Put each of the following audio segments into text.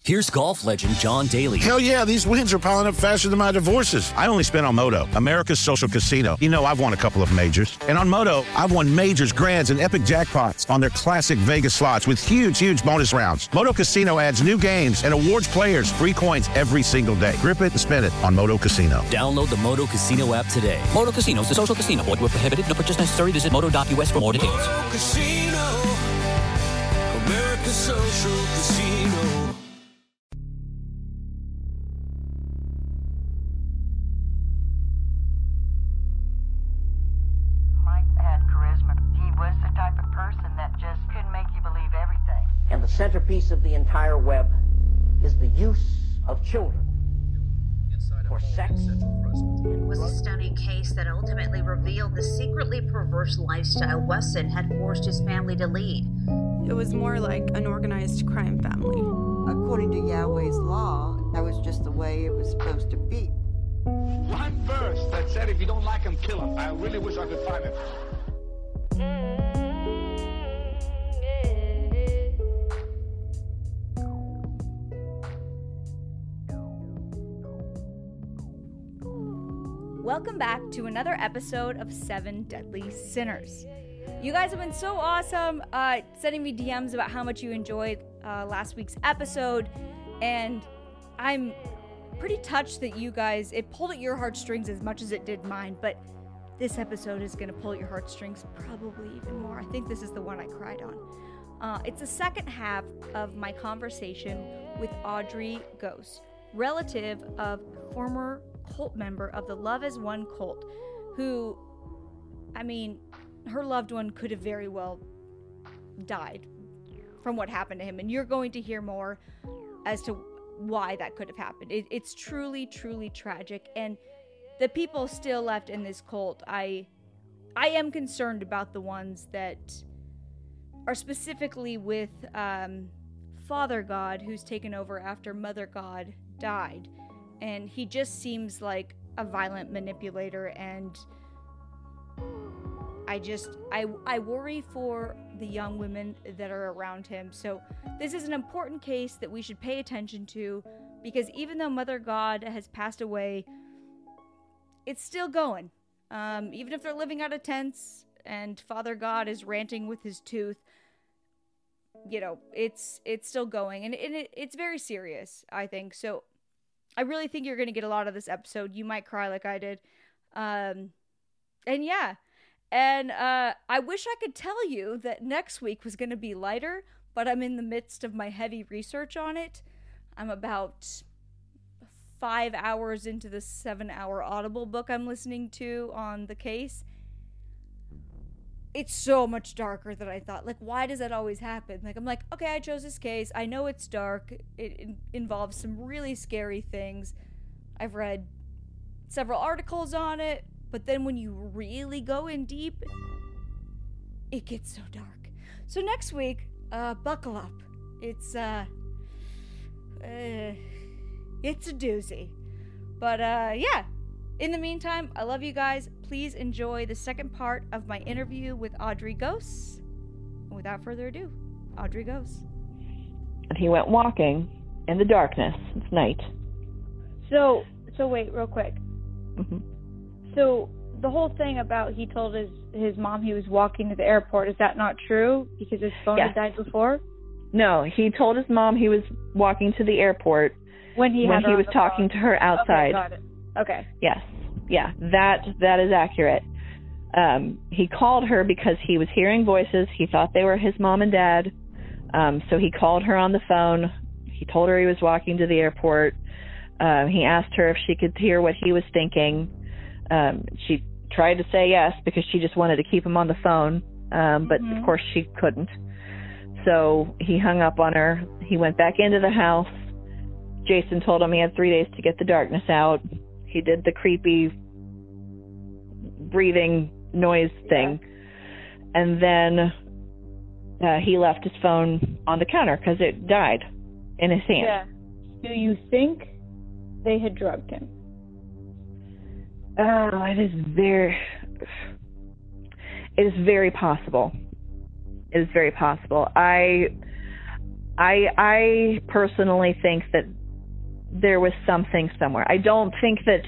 Here's golf legend John Daly. Hell yeah, these wins are piling up faster than my divorces. I only spent on Moto, America's social casino. You know, I've won a couple of majors. And on Moto, I've won majors, grands, and epic jackpots on their classic Vegas slots with huge bonus rounds. Moto Casino adds new games and awards players free coins every single day. Grip it and spin it on Moto Casino. Download the Moto Casino app today. Moto Casino is a social casino. Void where prohibited. No purchase necessary. Visit moto.us for more details. Moto Casino, America's social casino. And the centerpiece of the entire web is the use of children for sex. It was a stunning case that ultimately revealed the secretly perverse lifestyle Wesson had forced his family to lead. It was more like an organized crime family. According to Yahweh's law, that was just the way it was supposed to be. One verse that said, if you don't like him, kill him. I really wish I could find it. Welcome back to another episode of 7 Deadly Sinners. You guys have been so awesome sending me DMs about how much you enjoyed last week's episode, and I'm pretty touched that you guys, it pulled at your heartstrings as much as it did mine, but this episode is going to pull at your heartstrings probably even more. I think this is the one I cried on. It's the second half of my conversation with Audrey Gose, relative of former cult member of the Love as One cult, who, I mean, her loved one could have very well died from what happened to him, and you're going to hear more as to why that could have happened. It's truly tragic, and the people still left in this cult, I am concerned about the ones that are specifically with Father God, who's taken over after Mother God died. And he just seems like a violent manipulator, and I worry for the young women that are around him. So this is an important case that we should pay attention to, because even though Mother God has passed away, it's still going. Even if they're living out of tents and Father God is ranting with his tooth, you know, it's still going, and it's very serious, I think. So I really think you're going to get a lot of this episode. You might cry like I did. And yeah. And I wish I could tell you that next week was going to be lighter, but I'm in the midst of my heavy research on it. I'm about 5 hours into the 7-hour Audible book I'm listening to on the case. It's so much darker than I thought. Like, why does that always happen? Like, I'm like, okay, I chose this case. I know it's dark. It involves some really scary things. I've read several articles on it, but then when you really go in deep, it gets so dark. So next week, buckle up. It's a doozy. But, yeah. In the meantime, I love you guys. Please enjoy the second part of my interview with Audrey Gose. And without further ado, Audrey Gose. He went walking in the darkness. It's night. So wait, real quick. Mm-hmm. So the whole thing about he told his mom he was walking to the airport, is that not true? Because his phone had died before? No, he told his mom he was walking to the airport when he was talking to her outside. Okay, got it. Okay. Yes. Yeah, that is accurate. He called her because he was hearing voices. He thought they were his mom and dad. So he called her on the phone. He told her he was walking to the airport. He asked her if she could hear what he was thinking. She tried to say yes because she just wanted to keep him on the phone. But of course she couldn't. So he hung up on her. He went back into the house. Jason told him he had 3 days to get the darkness out. He did the creepy breathing noise thing. And then he left his phone on the counter because it died in his hand. Yeah. Do you think they had drugged him? It is very possible. It is very possible. I personally think that there was something somewhere. I don't think that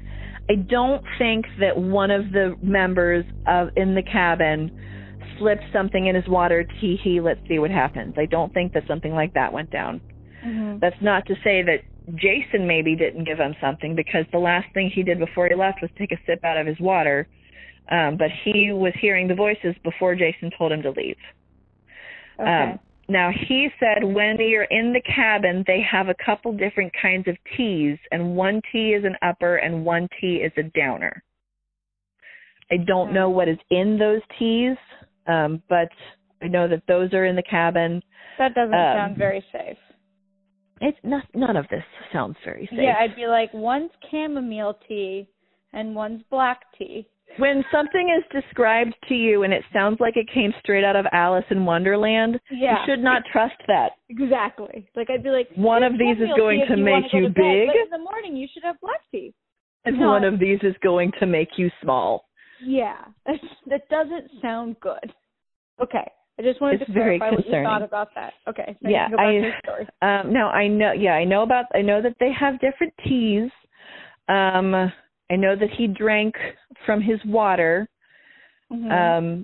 one of the members in the cabin slipped something in his water. Let's see what happens. I don't think that something like that went down. Mm-hmm. That's not to say that Jason maybe didn't give him something, because the last thing he did before he left was take a sip out of his water. But he was hearing the voices before Jason told him to leave. Okay. Now, he said when you're in the cabin, they have a couple different kinds of teas, and one tea is an upper and one tea is a downer. I don't know what is in those teas, but I know that those are in the cabin. That doesn't sound very safe. It's not, none of this sounds very safe. Yeah, I'd be like, one's chamomile tea and one's black tea. When something is described to you and it sounds like it came straight out of Alice in Wonderland, you should not trust that. Exactly. Like, I'd be like, one of these is going to make you big. But in the morning, you should have black tea. And one of these is going to make you small. Yeah. That doesn't sound good. Okay. I just wanted to clarify what you thought about that. Okay. So yeah. Go back to the story. No, I know. Yeah, I know that they have different teas. I know that he drank from his water. Mm-hmm.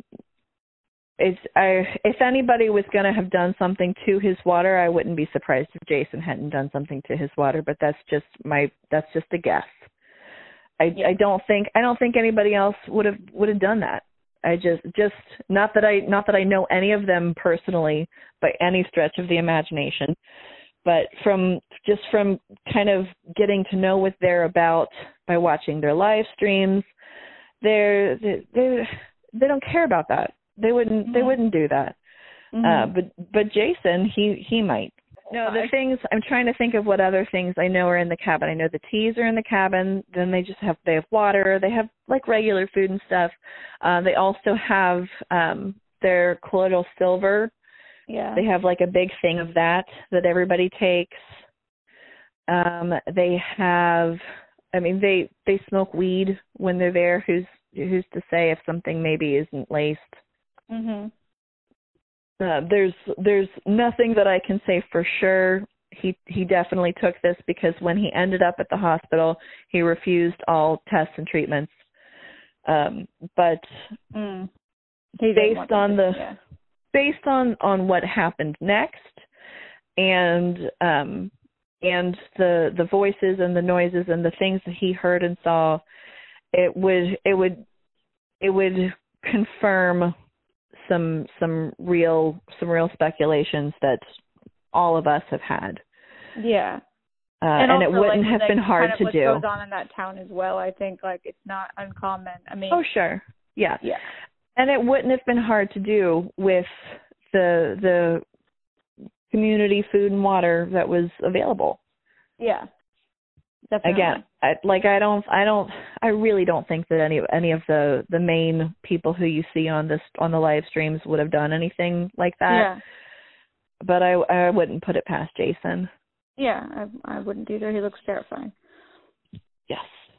If anybody was going to have done something to his water, I wouldn't be surprised if Jason hadn't done something to his water. But that's just a guess. I don't think anybody else would have done that. I just not that I know any of them personally by any stretch of the imagination, but from kind of getting to know what they're about by watching their live streams, they don't care about that. They wouldn't do that. Mm-hmm. But Jason, he might. No, the things I'm trying to think of what other things I know are in the cabin. I know the teas are in the cabin. Then they have water. They have like regular food and stuff. They also have their colloidal silver. Yeah. They have like a big thing of that everybody takes. They have, they smoke weed when they're there. Who's to say if something maybe isn't laced? Mm-hmm. There's nothing that I can say for sure. He definitely took this, because when he ended up at the hospital, he refused all tests and treatments. But based on what happened next, and the voices and the noises and the things that he heard and saw, it would confirm some real speculations that all of us have had. Yeah. And it wouldn't have been hard to do. What goes on in that town as well, I think, like, it's not uncommon. Oh, sure. Yeah. Yeah. And it wouldn't have been hard to do with the community food and water that was available. Yeah. Definitely. Again, I really don't think that any of the main people who you see on the live streams would have done anything like that. Yeah. But I wouldn't put it past Jason. Yeah, I wouldn't either. He looks terrifying. Yes.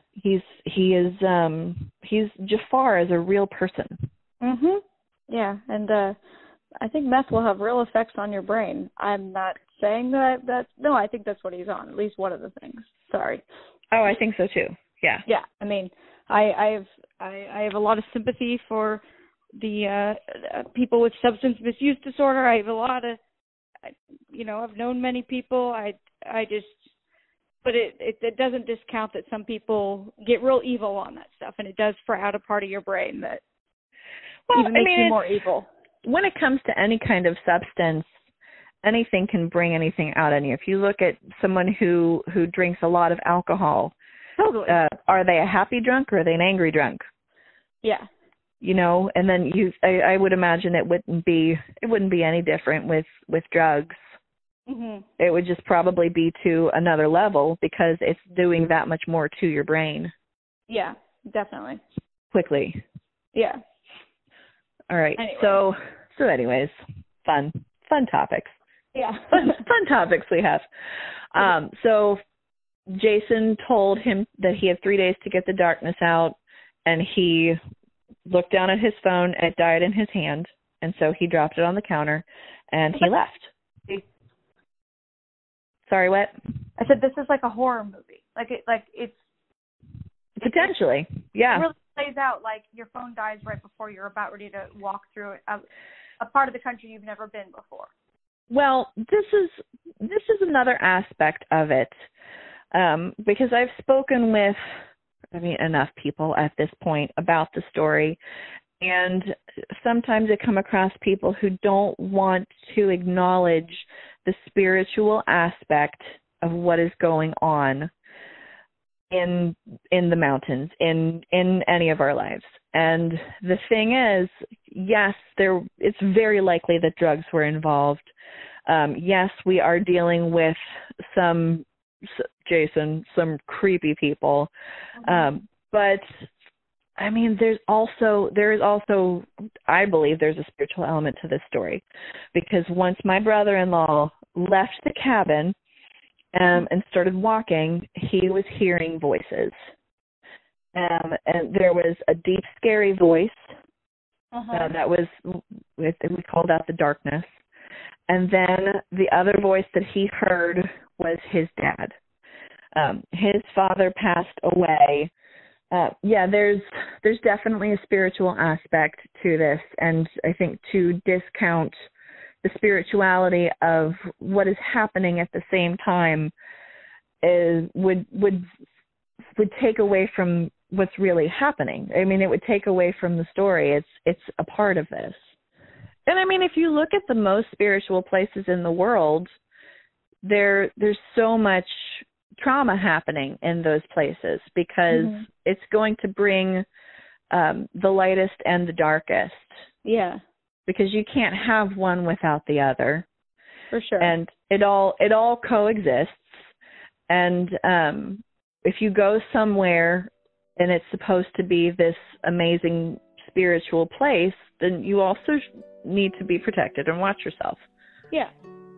He's Jafar as a real person. Mhm. Yeah, and I think meth will have real effects on your brain. I'm not saying that no, I think that's what he's on. At least one of the things. Sorry. Oh, I think so too. Yeah. Yeah. I mean, I have a lot of sympathy for the people with substance misuse disorder. I have a lot of, I've known many people. But it doesn't discount that some people get real evil on that stuff, and it does fry out a part of your brain that even makes you more evil. When it comes to any kind of substance, anything can bring anything out in you. If you look at someone who drinks a lot of alcohol, totally. Are they a happy drunk or are they an angry drunk? Yeah. And then I would imagine it wouldn't be any different with drugs. Mm-hmm. It would just probably be to another level because it's doing that much more to your brain. Yeah, definitely. Quickly. Yeah. All right. Anyway. So anyways, fun topics. Yeah. fun topics we have. So Jason told him that he had 3 days to get the darkness out, and he looked down at his phone and it died in his hand, and so he dropped it on the counter and he left. Sorry, what? I said this is like a horror movie. It's potentially, yeah. It really plays out like your phone dies right before you're about ready to walk through a part of the country you've never been before. Well, this is another aspect of it, because I've spoken with, enough people at this point about the story, and sometimes I come across people who don't want to acknowledge the spiritual aspect of what is going on in the mountains, in any of our lives. And the thing is, yes, it's very likely that drugs were involved. Yes, we are dealing with some creepy people. But there is also, I believe there's a spiritual element to this story, because once my brother-in-law left the cabin and started walking, he was hearing voices. And there was a deep, scary voice that was, we called out the darkness. And then the other voice that he heard was his dad. His father passed away. There's definitely a spiritual aspect to this, and I think to discount the spirituality of what is happening at the same time would take away from what's really happening. It would take away from the story. It's a part of this. And if you look at the most spiritual places in the world, there's so much trauma happening in those places, because it's going to bring the lightest and the darkest. Yeah. Because you can't have one without the other. For sure. And it all coexists. And if you go somewhere and it's supposed to be this amazing spiritual place, then you also need to be protected and watch yourself. Yeah.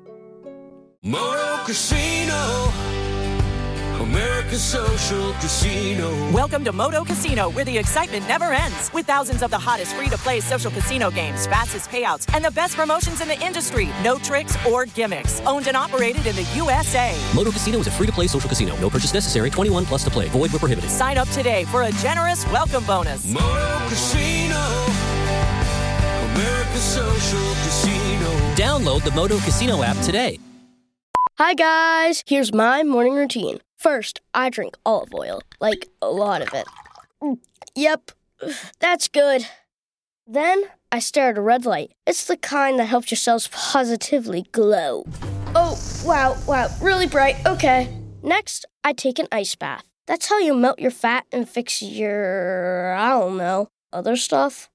Moto Casino, America's social casino. Welcome to Moto Casino, where the excitement never ends. With thousands of the hottest free-to-play social casino games, fastest payouts, and the best promotions in the industry. No tricks or gimmicks. Owned and operated in the USA. Moto Casino is a free-to-play social casino. No purchase necessary. 21 plus to play. Void where prohibited. Sign up today for a generous welcome bonus. Moto Casino, America's social casino. Download the Moto Casino app today. Hi guys, here's my morning routine. First, I drink olive oil, like a lot of it. Yep, that's good. Then, I stare at a red light. It's the kind that helps your cells positively glow. Oh, wow, really bright, okay. Next, I take an ice bath. That's how you melt your fat and fix your, other stuff.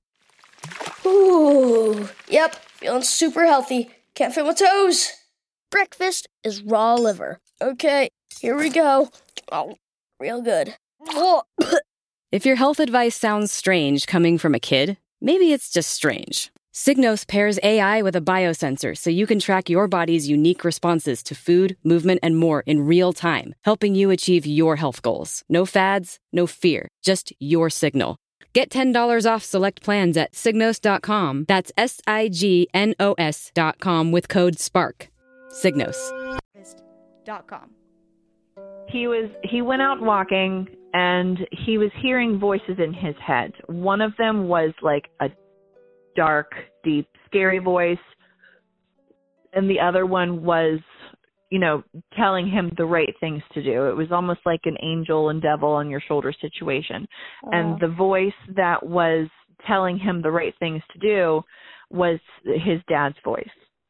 Ooh, yep, feeling super healthy. Can't feel my toes. Breakfast is raw liver. Okay, here we go. Oh, real good. If your health advice sounds strange coming from a kid, maybe it's just strange. Signos pairs AI with a biosensor so you can track your body's unique responses to food, movement, and more in real time, helping you achieve your health goals. No fads, no fear, just your signal. Get $10 off select plans at Signos.com. That's SIGNOS.com with code SPARK. Signos. .com. He went out walking and he was hearing voices in his head. One of them was like a dark, deep, scary voice, and the other one was, telling him the right things to do. It was almost like an angel and devil on your shoulder situation. And the voice that was telling him the right things to do was his dad's voice.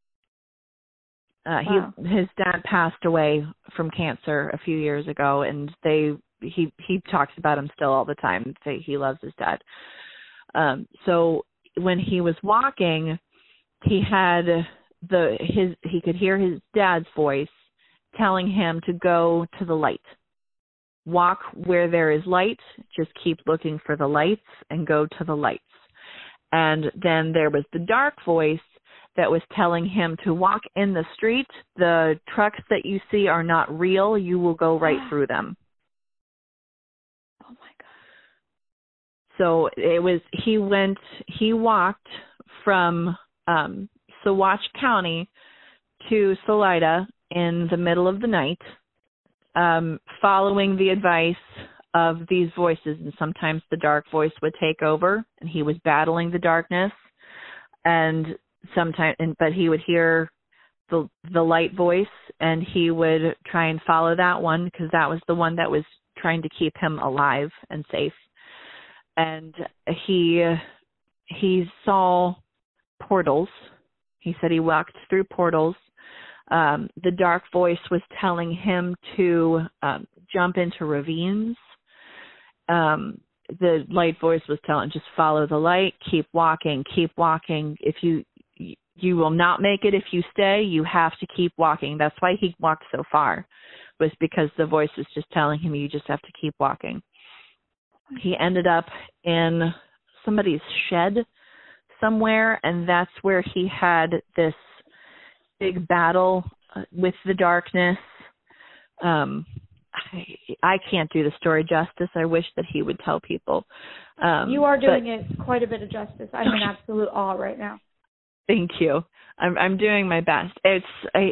His dad passed away from cancer a few years ago, and he talks about him still all the time. He loves his dad. So when he was walking, he could hear his dad's voice telling him to go to the light. Walk where there is light, just keep looking for the lights and go to the lights. And then there was the dark voice that was telling him to walk in the street. The trucks that you see are not real. You will go right through them. Oh my God. So he walked from Saguache County to Salida in the middle of the night, following the advice of these voices, and sometimes the dark voice would take over, and he was battling the darkness, and but he would hear the light voice, and he would try and follow that one because that was the one that was trying to keep him alive and safe. And he saw portals. He said he walked through portals. The dark voice was telling him to jump into ravines. The light voice was telling, just follow the light, keep walking. If you will not make it if you stay, you have to keep walking. That's why he walked so far, was because the voice was just telling him, you just have to keep walking. He ended up in somebody's shed somewhere, and that's where he had this big battle with the darkness. I can't do the story justice. I wish that he would tell people. You are doing it quite a bit of justice. I'm in absolute awe right now. Thank you. I'm doing my best. It's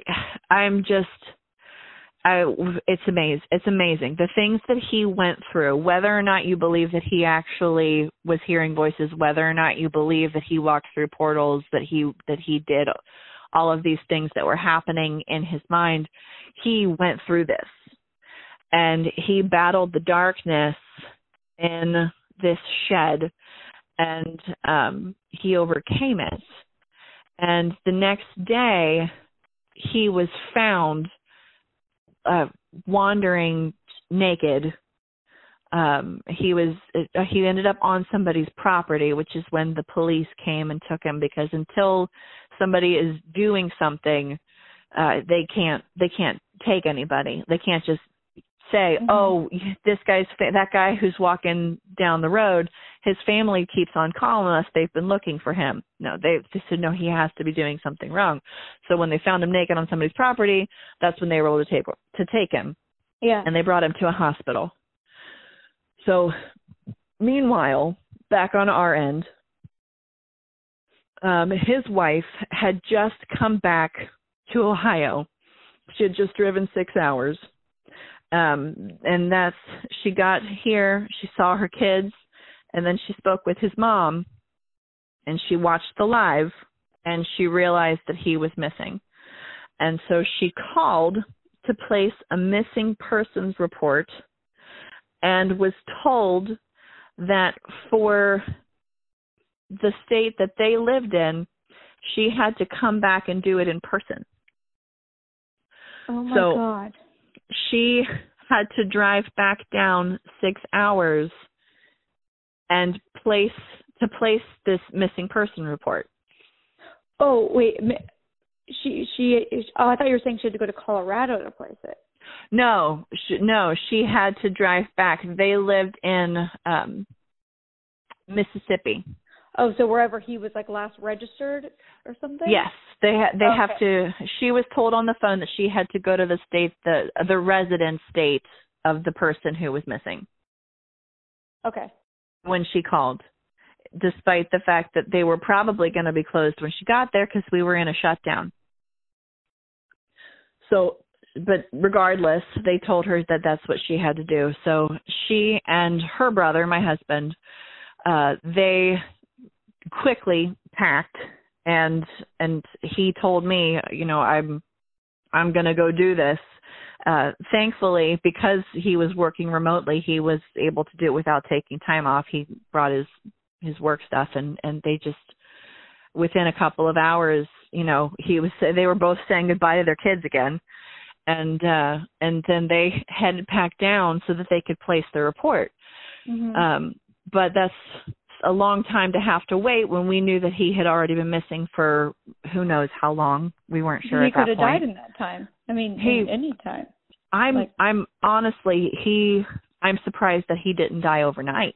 amazing. It's amazing. The things that he went through, whether or not you believe that he actually was hearing voices, whether or not you believe that he walked through portals, that he did all of these things that were happening in his mind, he went through this. And he battled the darkness in this shed, and he overcame it. And the next day, he was found wandering naked. He ended up on somebody's property, which is when the police came and took him, because until somebody is doing something, they can't take anybody. They can't just say, oh, that guy who's walking down the road, his family keeps on calling us, they've been looking for him. No, they said, no, he has to be doing something wrong. So when they found him naked on somebody's property, that's when they were able to take him. Yeah. And they brought him to a hospital. So meanwhile, back on our end, his wife had just come back to Ohio. She had just driven 6 hours. And she got here, she saw her kids, and then she spoke with his mom, and she watched the live, and she realized that he was missing. And so she called to place a missing persons report, and was told that for the state that they lived in, she had to come back and do it in person. Oh my God. She had to drive back down 6 hours and place this missing person report. Oh, wait. I thought you were saying she had to go to Colorado to place it. No, she had to drive back. They lived in Mississippi. Oh, so wherever he was last registered or something? Yes, they have to. She was told on the phone that she had to go to the state, the resident state of the person who was missing. Okay. When she called, despite the fact that they were probably going to be closed when she got there because we were in a shutdown. So, but regardless, they told her that that's what she had to do. So she and her brother, my husband, they quickly packed, and he told me, I'm going to go do this. Thankfully, because he was working remotely, he was able to do it without taking time off. He brought his work stuff, and they just, within a couple of hours, they were both saying goodbye to their kids again. And then they headed back down so that they could place the report. Mm-hmm. But that's a long time to have to wait when we knew that he had already been missing for who knows how long. We weren't sure at that point. He could have died in that time. I mean, any time. I'm honestly, I'm surprised that he didn't die overnight.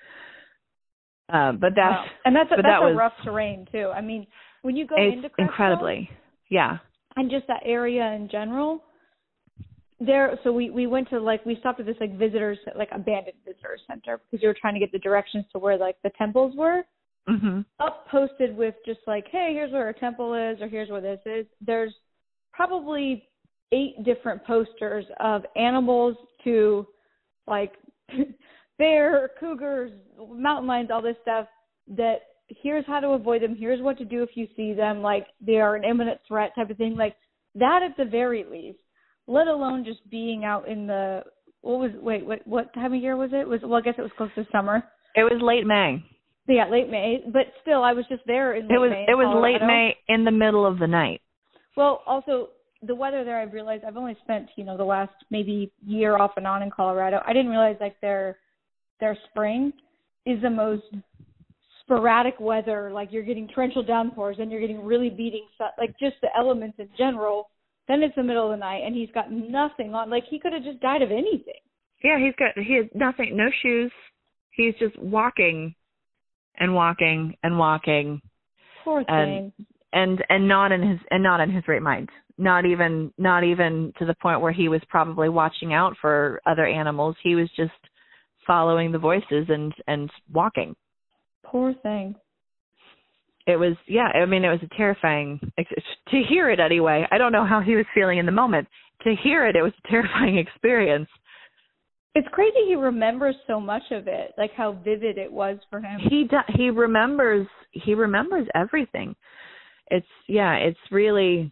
But that's, and that's was a rough terrain too. I mean, when you go into Creswell, incredibly, yeah. And just that area in general, so we went to we stopped at this visitors, abandoned visitor center, because you were trying to get the directions to where the temples were. Mm-hmm. Up posted with just hey, here's where a temple is, or here's where this is. There's probably 8 different posters of animals to like bear, cougars, mountain lions, all this stuff, that here's how to avoid them, here's what to do if you see them, like they are an imminent threat type of thing, like that at the very least, let alone just being out in the, what time of year was it? I guess it was close to summer. It was late May. Yeah, late May, but still, I was just there in late May. It was late May in the middle of the night. Well, also, the weather there, I've realized, I've only spent, the last maybe year off and on in Colorado. I didn't realize, like, their spring is the most sporadic weather. Like, you're getting torrential downpours, and you're getting really beating sun, like, just the elements in general. Then it's the middle of the night, and he's got nothing on. Like, he could have just died of anything. Yeah, he has nothing, no shoes. He's just walking and walking and walking. Poor thing. And not in his right mind. Not even to the point where he was probably watching out for other animals. He was just following the voices and walking. Poor thing. It was a terrifying, to hear it anyway. I don't know how he was feeling in the moment. To hear it, it was a terrifying experience. It's crazy he remembers so much of it, like how vivid it was for him. He remembers everything. It's really,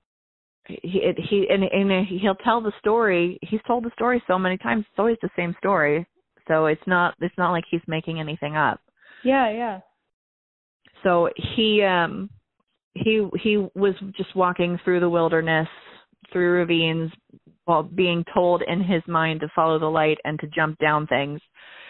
he'll tell the story. He's told the story so many times. It's always the same story. So it's not like he's making anything up. Yeah. So he was just walking through the wilderness, through ravines, while being told in his mind to follow the light and to jump down things.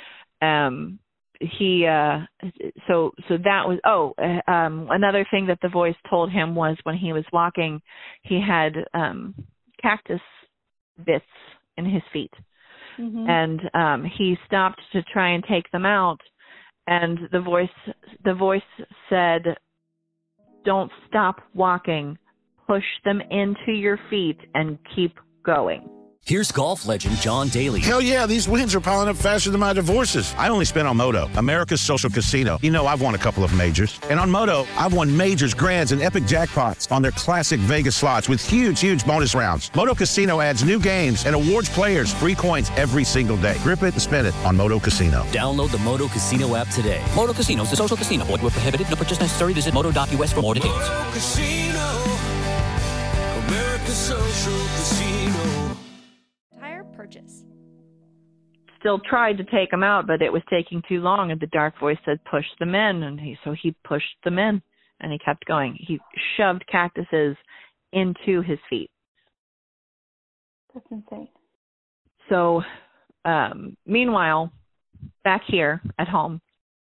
So that was, another thing that the voice told him was when he was walking, he had cactus bits in his feet. Mm-hmm. And he stopped to try and take them out, and the voice said, "Don't stop walking. Push them into your feet and keep going." Here's golf legend John Daly. Hell yeah, these wins are piling up faster than my divorces. I only spent on Moto, America's social casino. I've won a couple of majors. And on Moto, I've won majors, grands, and epic jackpots on their classic Vegas slots with huge bonus rounds. Moto Casino adds new games and awards players free coins every single day. Grip it and spin it on Moto Casino. Download the Moto Casino app today. Moto Casino is a social casino. Void where prohibited. No purchase necessary. Visit moto.us for more details. Moto Casino, America's social casino. Tire purchase. Still tried to take them out, but it was taking too long, and the dark voice said, "Push them in," and he pushed them in, and he kept going. He shoved cactuses into his feet. That's insane. So, meanwhile, back here at home,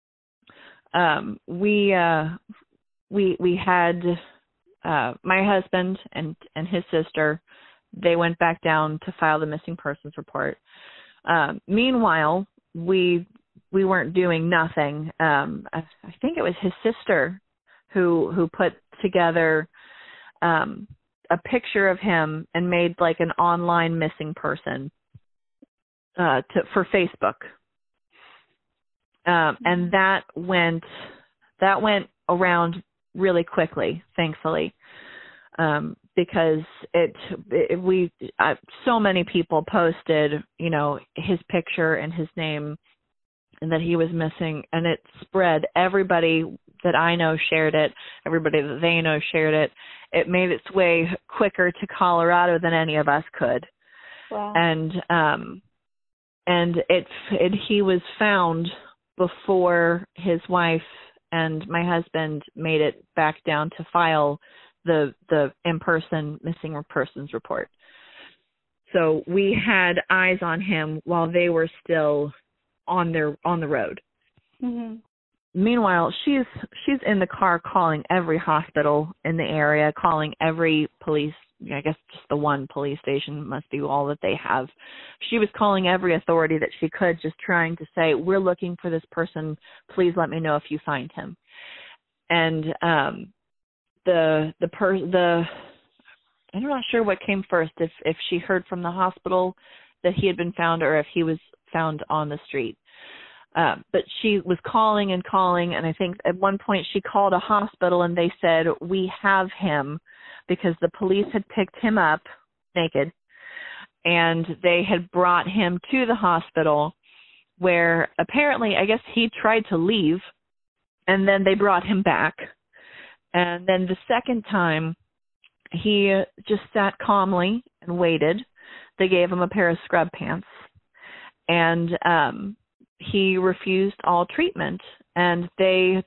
we had my husband and his sister. They went back down to file the missing persons report. Meanwhile, we weren't doing nothing. I think it was his sister who put together a picture of him and made like an online missing person for Facebook. And that went around really quickly, thankfully. Because so many people posted, his picture and his name and that he was missing, and it spread. Everybody that I know shared it. Everybody that they know shared it. It made its way quicker to Colorado than any of us could. Wow. And he was found before his wife and my husband made it back down to file the in-person missing persons report. So we had eyes on him while they were still on the road. Mm-hmm. Meanwhile, she's in the car calling every hospital in the area, calling every police, I guess just the one police station must be all that they have. She was calling every authority that she could, just trying to say, "We're looking for this person. Please let me know if you find him." And I'm not sure what came first, if she heard from the hospital that he had been found or if he was found on the street. But she was calling, and I think at one point she called a hospital and they said, "We have him," because the police had picked him up naked. And they had brought him to the hospital where apparently, I guess he tried to leave, and then they brought him back. And then the second time, he just sat calmly and waited. They gave him a pair of scrub pants, and he refused all treatment. And they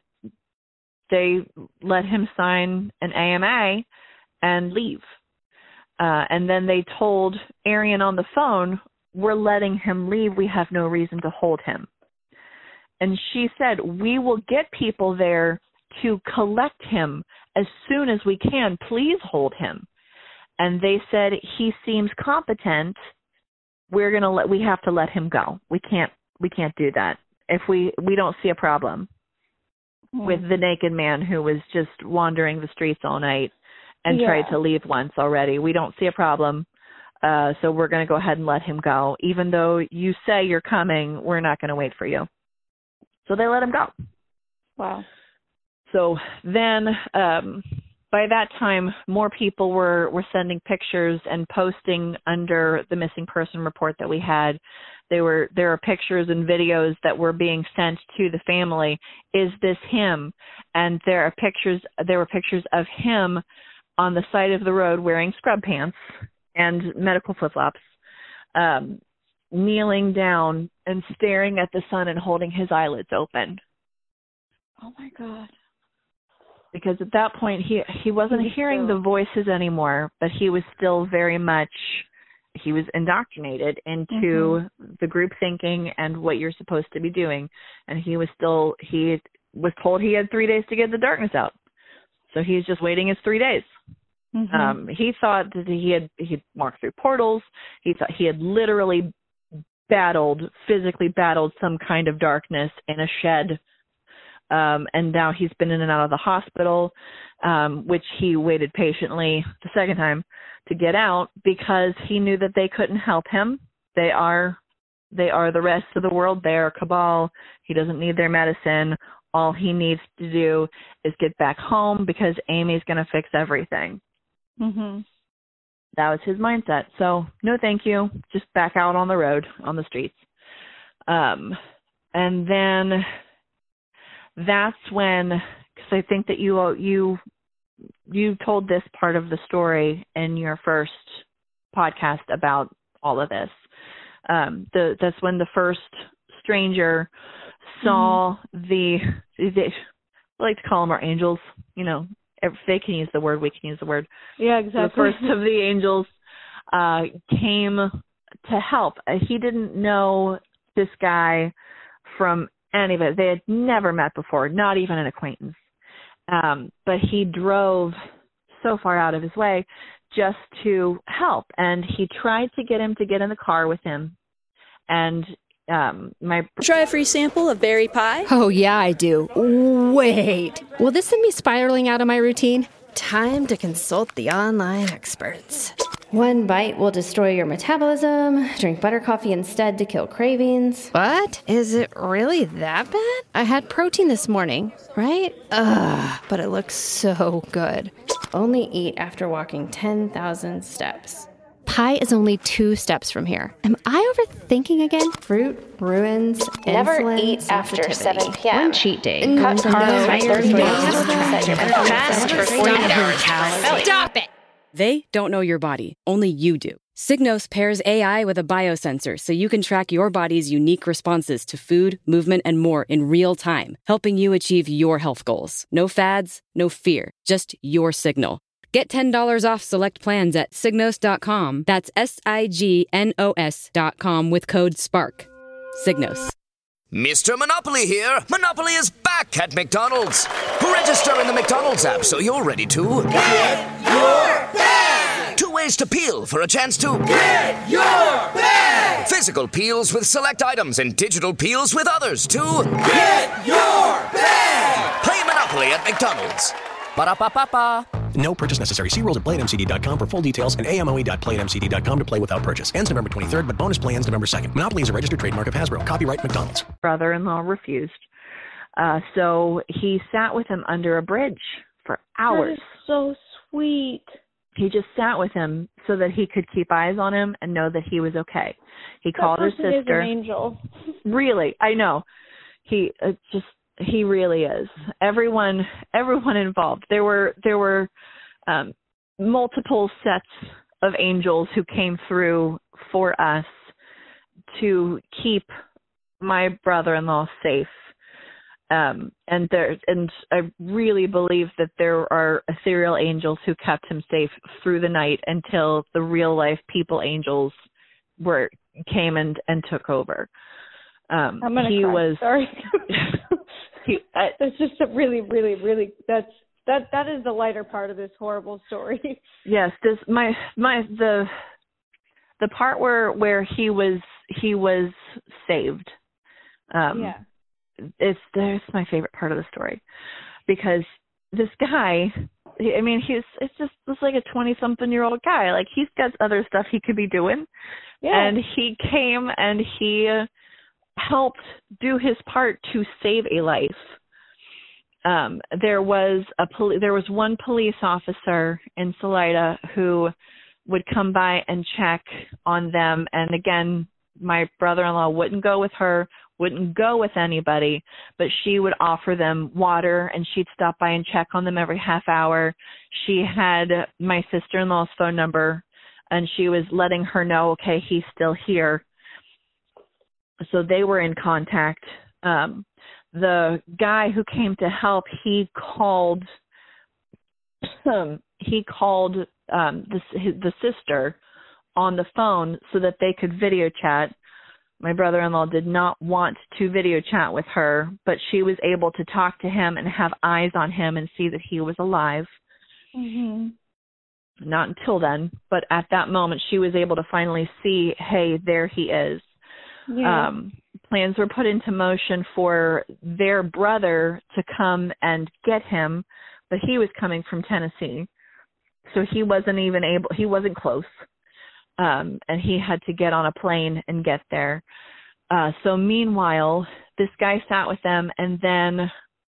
let him sign an AMA and leave. And then they told Arian on the phone, "We're letting him leave. We have no reason to hold him." And she said, "We will get people there to collect him as soon as we can. Please hold him." And they said, "He seems competent. We have to let him go. We can't do that. If we don't see a problem with the naked man who was just wandering the streets all night and tried to leave once already. We don't see a problem. So we're going to go ahead and let him go. Even though you say you're coming, we're not going to wait for you." So they let him go. Wow. So then by that time, more people were sending pictures and posting under the missing person report that we had. There are pictures and videos that were being sent to the family. Is this him? And there were pictures of him on the side of the road wearing scrub pants and medical flip-flops, kneeling down and staring at the sun and holding his eyelids open. Oh, my God. Because at that point, he wasn't hearing the voices anymore, but he was still very much, he was indoctrinated into the group thinking and what you're supposed to be doing. And he was told he had 3 days to get the darkness out. So he's just waiting his 3 days. He thought that he'd walked through portals. He thought he had literally physically battled some kind of darkness in a shed. And now he's been in and out of the hospital, which he waited patiently the second time to get out because he knew that they couldn't help him. They are the rest of the world. They are Cabal. He doesn't need their medicine. All he needs to do is get back home because Amy's going to fix everything. That was his mindset. So no, thank you. Just back out on the road, on the streets. And then that's when, because I think that you told this part of the story in your first podcast about all of this. That's when the first stranger saw I like to call them our angels. You know, if they can use the word, we can use the word. Yeah, exactly. The first of the angels came to help. He didn't know this guy from any of it. They had never met before, not even an acquaintance. But he drove so far out of his way just to help. And he tried to get him to get in the car with him. And Try a free sample of berry pie? Oh, yeah, I do. Wait. Will this send me spiraling out of my routine? Time to consult the online experts. One bite will destroy your metabolism. Drink butter coffee instead to kill cravings. What? Is it really that bad? I had protein this morning, right? Ugh, but it looks so good. Only eat after walking 10,000 steps. Pie is only 2 steps from here. Am I overthinking again? Fruit ruins Never insulin eat after 7 p.m. One cheat day. Cut carbs by 30 days. Fast for 48 hours. Stop it! They don't know your body. Only you do. Signos pairs AI with a biosensor so you can track your body's unique responses to food, movement, and more in real time, helping you achieve your health goals. No fads, no fear, just your signal. Get $10 off select plans at Signos.com. That's Signos.com with code SPARK. Signos. Mr. Monopoly here. Monopoly is back at McDonald's. Register in the McDonald's app so you're ready to get your bag. 2 ways to peel for a chance to get your bag. Physical peels with select items and digital peels with others to get your bag. Play Monopoly at McDonald's. Ba-da-ba-ba-ba. No purchase necessary. See rules at playatmcd.com for full details and amoe.playatmcd.com to play without purchase. Ends November 23rd, but bonus play ends November 2nd. Monopoly is a registered trademark of Hasbro. Copyright McDonald's. Brother-in-law refused. So he sat with him under a bridge for hours. That is so sweet. he just sat with him so that he could keep eyes on him and know that he was okay. He called his sister. Is an angel. Really, I know. He really is. Everyone involved. There were multiple sets of angels who came through for us to keep my brother-in-law safe. And I really believe that there are ethereal angels who kept him safe through the night until the real life people angels came and took over. I'm gonna cry. Sorry. That's just a really, really, really. That is the lighter part of this horrible story. Yes, the part where he was saved. Yeah. It's my favorite part of the story, because this guy, I mean, it's like a 20-something-year-old guy. Like, he's got other stuff he could be doing. Yeah. And he came and he helped do his part to save a life. There was one police officer in Salida who would come by and check on them. And again, my brother-in-law wouldn't go with her, wouldn't go with anybody, but she would offer them water, and she'd stop by and check on them every half hour. She had my sister-in-law's phone number, and she was letting her know, okay, he's still here. So they were in contact. The guy who came to help, he called the sister on the phone so that they could video chat. My brother-in-law did not want to video chat with her, but she was able to talk to him and have eyes on him and see that he was alive. Mm-hmm. Not until then, but at that moment she was able to finally see, hey, there he is. Yeah. Plans were put into motion for their brother to come and get him, but he was coming from Tennessee, so he wasn't close. And he had to get on a plane and get there. So meanwhile, this guy sat with them, and then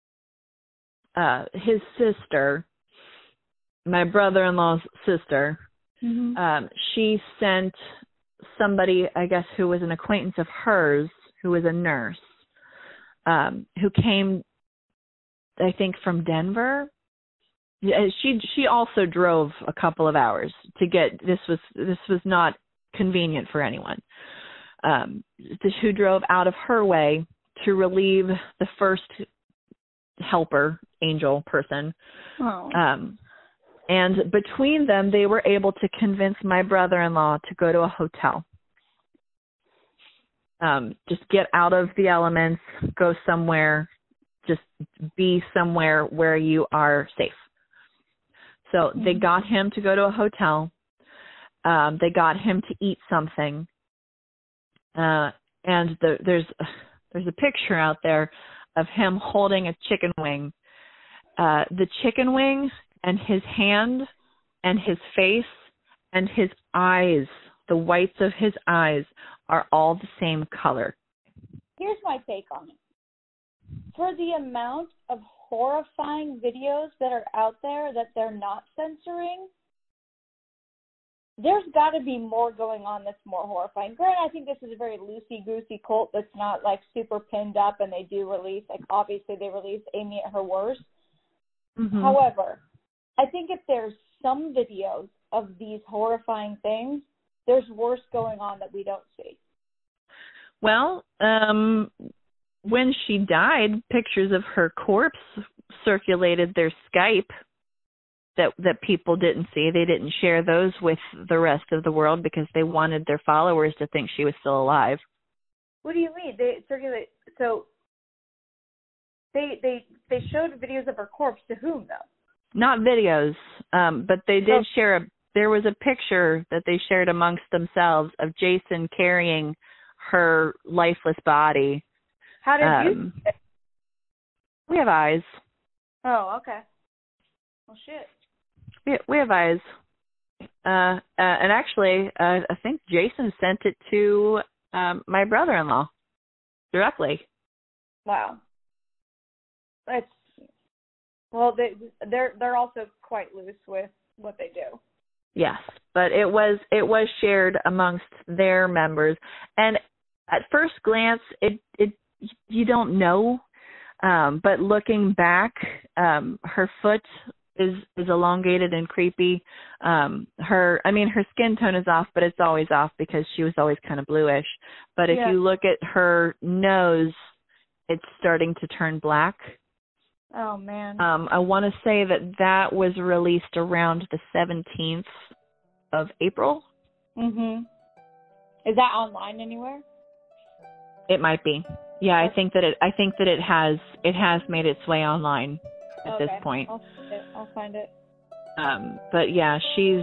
his sister, my brother-in-law's sister, mm-hmm. She sent somebody, I guess, who was an acquaintance of hers, who was a nurse, who came, I think, from Denver. She also drove a couple of hours to get. This was not convenient for anyone. Who drove out of her way to relieve the first helper, angel person. Oh. And between them, they were able to convince my brother-in-law to go to a hotel. Just get out of the elements, go somewhere, just be somewhere where you are safe. So they got him to go to a hotel. They got him to eat something. And there's a picture out there of him holding a chicken wing. The chicken wing and his hand and his face and his eyes, the whites of his eyes, are all the same color. Here's my take on it. For the amount of horrifying videos that are out there that they're not censoring, there's got to be more going on that's more horrifying. Granted, I think this is a very loosey-goosey cult that's not, like, super pinned up, and they do release, like, obviously they release Amy at her worst. Mm-hmm. However, I think if there's some videos of these horrifying things, there's worse going on that we don't see. Well, when she died, pictures of her corpse circulated their Skype that people didn't see. They didn't share those with the rest of the world because they wanted their followers to think she was still alive. What do you mean? They circulate? So they showed videos of her corpse to whom, though? Not videos, but they did share there was a picture that they shared amongst themselves of Jason carrying her lifeless body. How did you? We have eyes. Oh, okay. Well, shit. We have eyes. And actually, I think Jason sent it to my brother-in-law directly. Wow. Well, they're also quite loose with what they do. Yes, but it was shared amongst their members, and at first glance, it you don't know, but looking back, her foot is elongated and creepy. Her skin tone is off, but it's always off because she was always kind of bluish. But if you look at her nose, it's starting to turn black. Oh, man. I want to say that was released around the 17th of April. Mhm. Is that online anywhere? It might be. Yeah, I think that it has made its way online at this point. I'll find it. But yeah, she's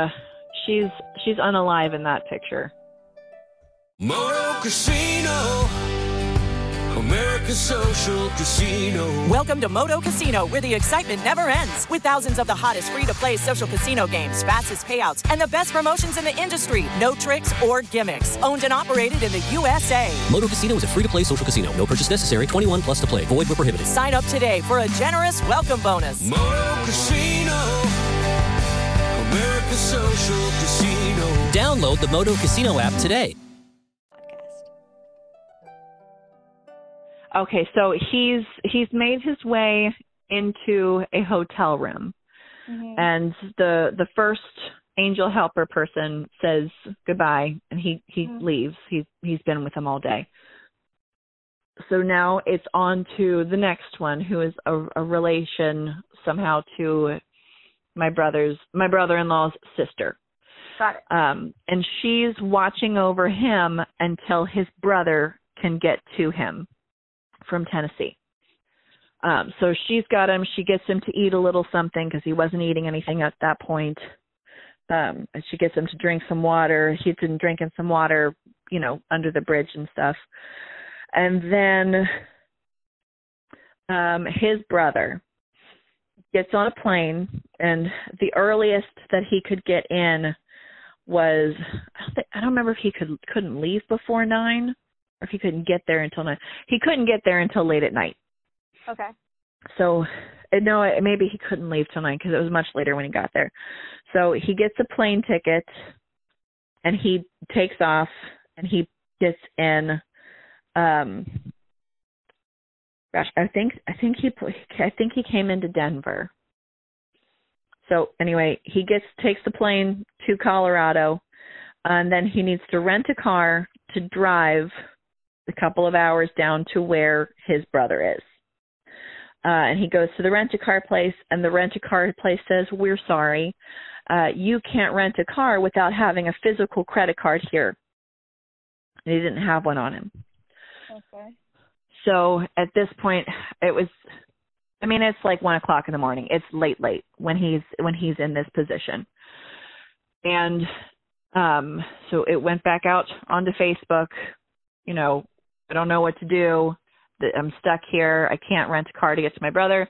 unalive in that picture. Moto Casino, America's social casino. Welcome to Moto Casino, where the excitement never ends. With thousands of the hottest free-to-play social casino games, fastest payouts, and the best promotions in the industry. No tricks or gimmicks. Owned and operated in the USA. Moto Casino is a free-to-play social casino. No purchase necessary. 21 plus to play. Void where prohibited. Sign up today for a generous welcome bonus. Moto Casino, America's social casino. Download the Moto Casino app today. Okay, so he's made his way into a hotel room, and the first angel helper person says goodbye, and he leaves. He's been with him all day. So now it's on to the next one, who is a relation somehow to my brother-in-law's sister. Got it. And she's watching over him until his brother can get to him from Tennessee. So she's got him. She gets him to eat a little something because he wasn't eating anything at that point. And she gets him to drink some water. He's been drinking some water, under the bridge and stuff. And then his brother gets on a plane, and the earliest that he could get in was, I don't remember if he couldn't leave before 9, or if he couldn't get there until 9. He couldn't get there until late at night. Okay. So, no, maybe he couldn't leave till 9 because it was much later when he got there. So he gets a plane ticket, and he takes off, and he gets in. I think he came into Denver. So anyway, he takes the plane to Colorado, and then he needs to rent a car to drive a couple of hours down to where his brother is. And he goes to the rent-a-car place, and the rent-a-car place says, "We're sorry. You can't rent a car without having a physical credit card here." And he didn't have one on him. Okay. So at this point, it's like 1:00 in the morning. It's late when he's in this position. And so it went back out onto Facebook. I don't know what to do. I'm stuck here. I can't rent a car to get to my brother.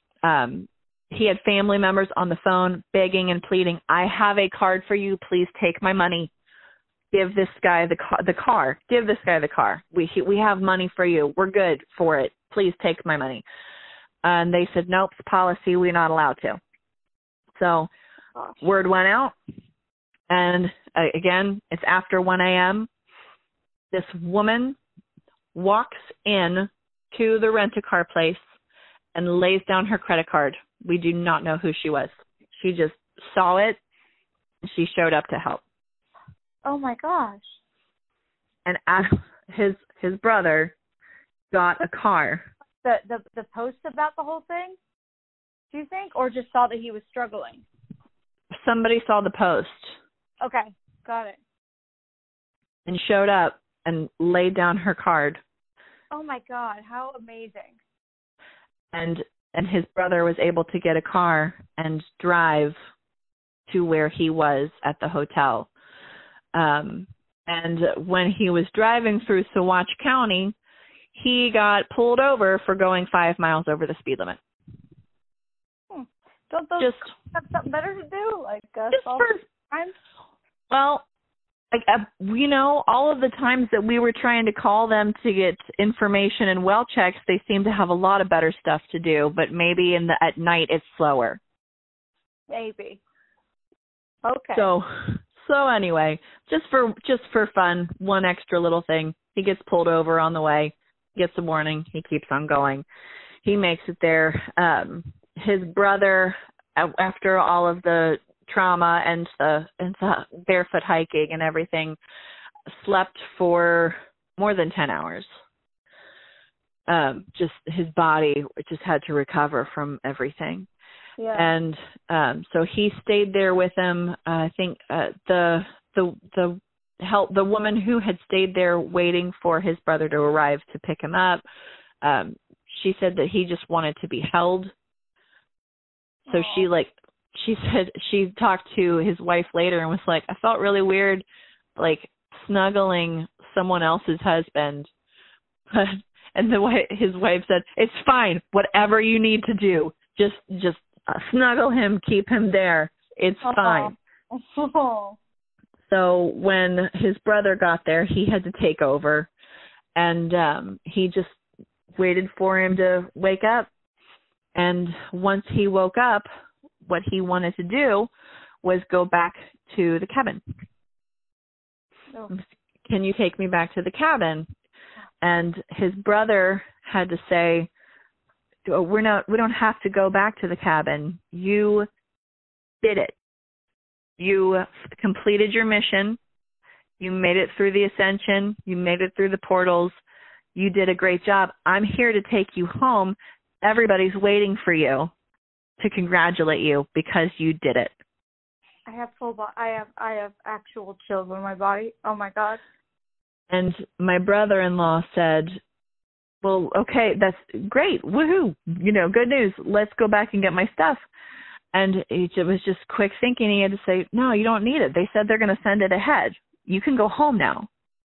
He had family members on the phone begging and pleading, "I have a card for you. Please take my money. Give this guy the car. Give this guy the car. We have money for you. We're good for it. Please take my money." And they said, "Nope, it's policy. We're not allowed to." So word went out. And again, it's after 1 a.m. This woman walks in to the rent-a-car place and lays down her credit card. We do not know who she was. She just saw it. She showed up to help. Oh my gosh. And his brother got a car. The post about the whole thing, do you think, or just saw that he was struggling? Somebody saw the post. Okay, got it. And showed up and laid down her card. Oh my God, how amazing. And his brother was able to get a car and drive to where he was at the hotel. And when he was driving through Saguache County, he got pulled over for going 5 miles over the speed limit. Don't those just have something better to do? Like times? Well, all of the times that we were trying to call them to get information and well checks, they seem to have a lot of better stuff to do. But maybe at night it's slower. Maybe. Okay. So anyway, just for fun, one extra little thing. He gets pulled over on the way, gets a warning. He keeps on going. He makes it there. His brother, after all of the trauma and the barefoot hiking and everything, slept for more than 10 hours. Just his body just had to recover from everything. Yeah. And so he stayed there with him. I think the woman who had stayed there waiting for his brother to arrive to pick him up, she said that he just wanted to be held. So she said she talked to his wife later and was like, I felt really weird, like snuggling someone else's husband. And his wife said, it's fine. Whatever you need to do, just snuggle him, keep him there. It's fine. So when his brother got there, he had to take over, and he just waited for him to wake up. And once he woke up, what he wanted to do was go back to the cabin. Oh. Can you take me back to the cabin? And his brother had to say, we don't have to go back to the cabin. You did it. You completed your mission. You made it through the ascension. You made it through the portals. You did a great job. I'm here to take you home. Everybody's waiting for you to congratulate you because you did it. I have I have actual chills in my body. Oh my God. And my brother-in-law said, well, okay, that's great. Woohoo. Good news. Let's go back and get my stuff. And it was just quick thinking. He had to say, no, you don't need it. They said they're going to send it ahead. You can go home now.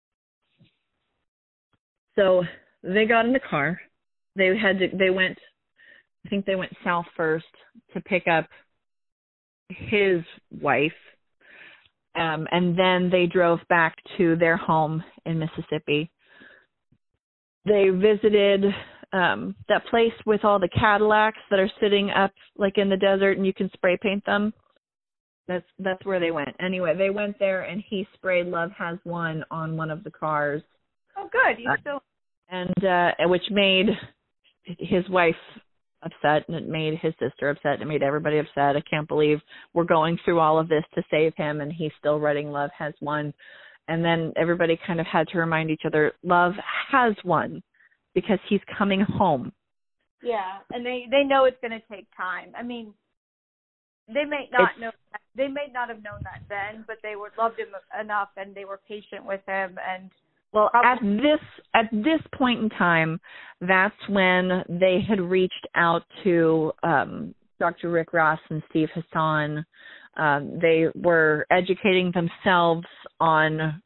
So they got in the car. They went south first to pick up his wife. And then they drove back to their home in Mississippi. They visited that place with all the Cadillacs that are sitting up like in the desert and you can spray paint them. That's where they went. Anyway, they went there and he sprayed Love Has Won on one of the cars. Oh, good. And which made his wife upset, and it made his sister upset, and it made everybody upset. I can't believe we're going through all of this to save him, and he's still writing Love Has Won. And then everybody kind of had to remind each other, love has won, because he's coming home. Yeah, and they know it's going to take time. I mean, they may not have known that then, but they loved him enough, and they were patient with him. And well, at this point in time, that's when they had reached out to Dr. Rick Ross and Steve Hassan. They were educating themselves on,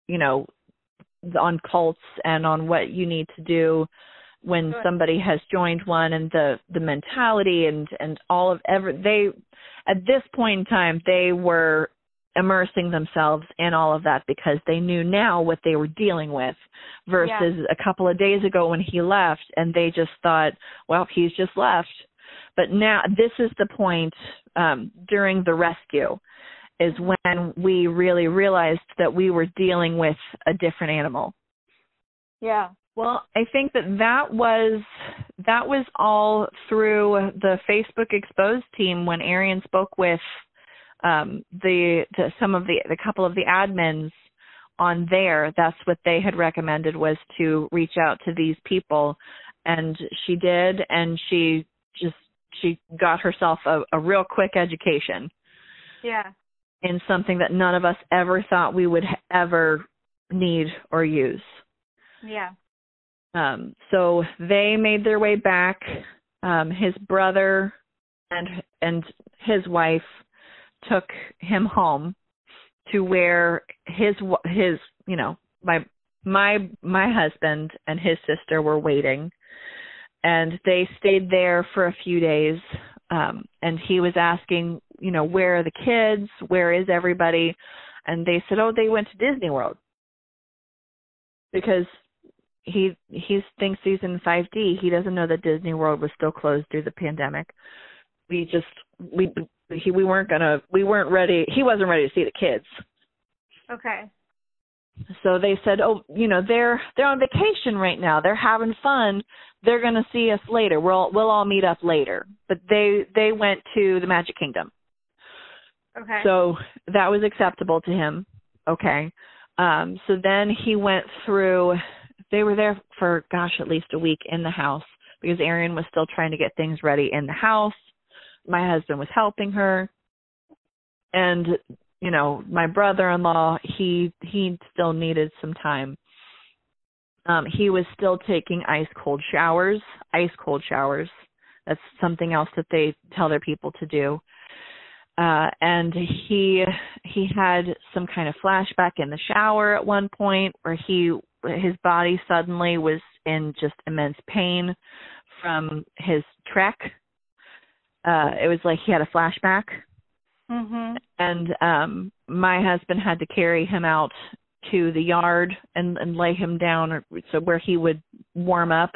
on cults and on what you need to do when somebody has joined one, and the mentality and all of they at this point in time, they were immersing themselves in all of that because they knew now what they were dealing with versus a couple of days ago when he left, and they just thought, well, he's just left. But now this is the point during the rescue is when we really realized that we were dealing with a different animal. Yeah. Well, I think that was all through the Facebook Exposed team when Arian spoke with the couple of the admins on there. That's what they had recommended, was to reach out to these people, and she did, and she got herself a real quick education. Yeah. In something that none of us ever thought we would ever need or use. Yeah. So they made their way back. His brother and his wife took him home to where my husband and his sister were waiting, and they stayed there for a few days. And he was asking, where are the kids? Where is everybody? And they said, they went to Disney World, because he thinks he's in 5D. He doesn't know that Disney World was still closed due to the pandemic. We we weren't ready. He wasn't ready to see the kids. Okay. So they said, oh, they're on vacation right now. They're having fun. They're going to see us later. We'll all meet up later. But they went to the Magic Kingdom. Okay. So that was acceptable to him. Okay. So then he went through, they were there for, at least a week in the house because Arian was still trying to get things ready in the house. My husband was helping her. And, my brother-in-law, he still needed some time. He was still taking ice cold showers. That's something else that they tell their people to do. And he had some kind of flashback in the shower at one point where his body suddenly was in just immense pain from his trek. It was like he had a flashback. Mm-hmm. And my husband had to carry him out to the yard and lay him down so where he would warm up.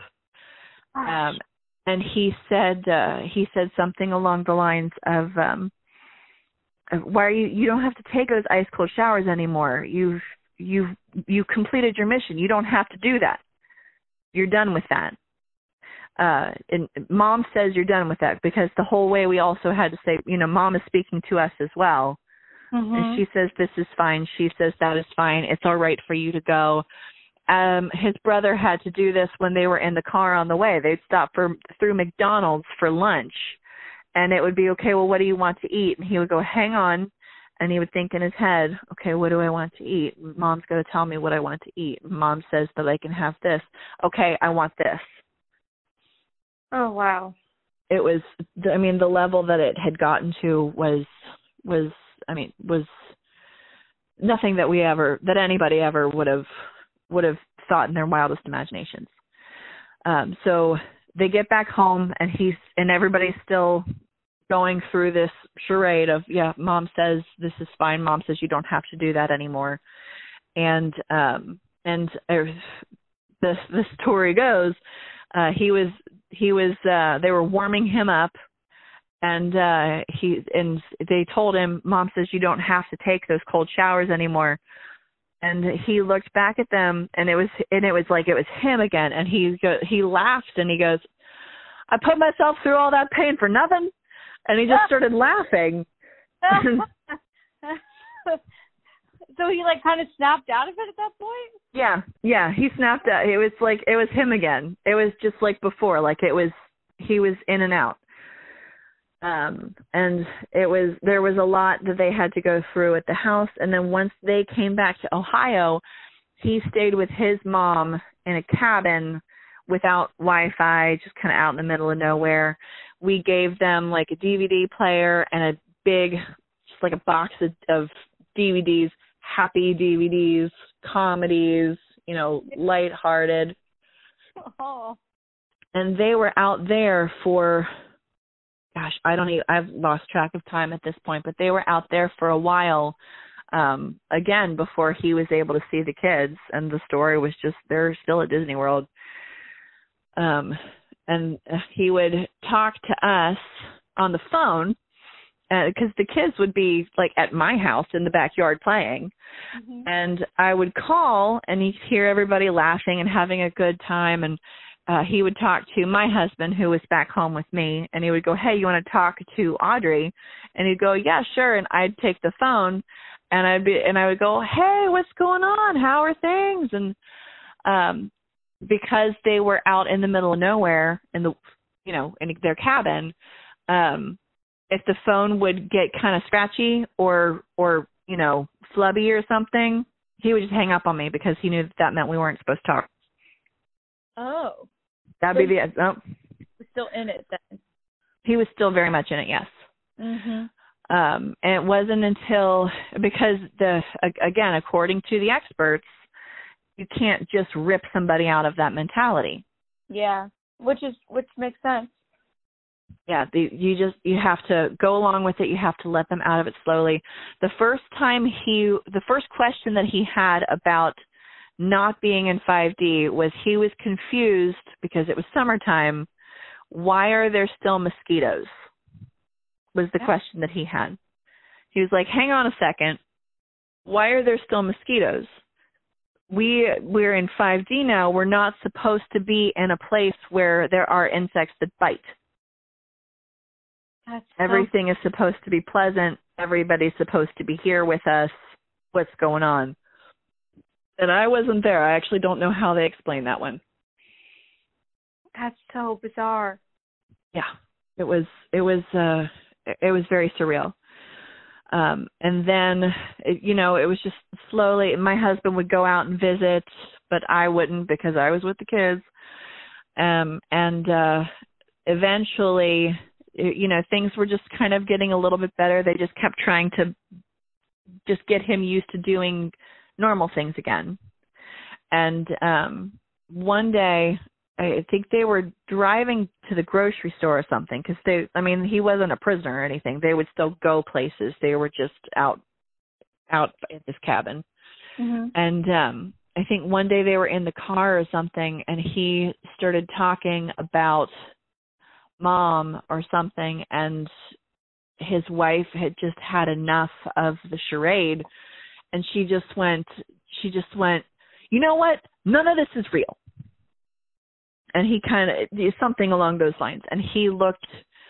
And he said something along the lines of why are you don't have to take those ice cold showers anymore. You completed your mission. You don't have to do that. You're done with that. And Mom says you're done with that because the whole way we also had to say, Mom is speaking to us as well. Mm-hmm. And she says, this is fine. She says, that is fine. It's all right for you to go. His brother had to do this when they were in the car on the way. They'd stop through McDonald's for lunch. And it would be, okay, well, what do you want to eat? And he would go, hang on. And he would think in his head, okay, what do I want to eat? Mom's going to tell me what I want to eat. Mom says that I can have this. Okay, I want this. Oh, wow. It was, the level that it had gotten to was nothing that anybody ever would have thought in their wildest imaginations. So they get back home and everybody's still going through this charade of, Mom says this is fine. Mom says you don't have to do that anymore. And the story goes, they were warming him up and they told him, Mom says you don't have to take those cold showers anymore. And he looked back at them and it was like it was him again. And he laughed and he goes, I put myself through all that pain for nothing. And he just started laughing. So he kind of snapped out of it at that point? Yeah, he snapped out. It was him again. It was just like before, he was in and out. And there was a lot that they had to go through at the house. And then once they came back to Ohio, he stayed with his mom in a cabin without Wi-Fi, just kind of out in the middle of nowhere. We gave them a DVD player and a big, just a box of DVDs, happy DVDs, comedies, lighthearted. Oh. And they were out there for, I've lost track of time at this point, but they were out there for a while, again, before he was able to see the kids. And the story was just, they're still at Disney World. And he would talk to us on the phone because the kids would be at my house in the backyard playing. Mm-hmm. And I would call and you'd hear everybody laughing and having a good time. And he would talk to my husband who was back home with me and he would go, hey, you want to talk to Audrey? And he'd go, yeah, sure. And I'd take the phone and I would go, hey, what's going on? How are things? And, because they were out in the middle of nowhere in their cabin, if the phone would get kind of scratchy or flubby or something, he would just hang up on me because he knew that meant we weren't supposed to talk. Oh. That'd be the Still in it then. He was still very much in it, yes. Mm-hmm. And it wasn't until, because again, according to the experts, you can't just rip somebody out of that mentality. Yeah, which makes sense. Yeah, you have to go along with it. You have to let them out of it slowly. The first question that he had about not being in 5D was he was confused because it was summertime. Why are there still mosquitoes? was the question that he had. He was like, hang on a second. Why are there still mosquitoes? We're in 5D now. We're not supposed to be in a place where there are insects that bite. Everything is supposed to be pleasant. Everybody's supposed to be here with us. What's going on? And I wasn't there. I actually don't know how they explain that one. That's so bizarre. Yeah, it was very surreal. And then, it was just slowly, my husband would go out and visit, but I wouldn't because I was with the kids. And eventually, things were just kind of getting a little bit better. They just kept trying to just get him used to doing normal things again. And one day, I think they were driving to the grocery store or something because he wasn't a prisoner or anything. They would still go places. They were just out in this cabin. Mm-hmm. And I think one day they were in the car or something, and he started talking about Mom or something, and his wife had just had enough of the charade, and she just went, you know what? None of this is real. And he kind of something along those lines. And he looked.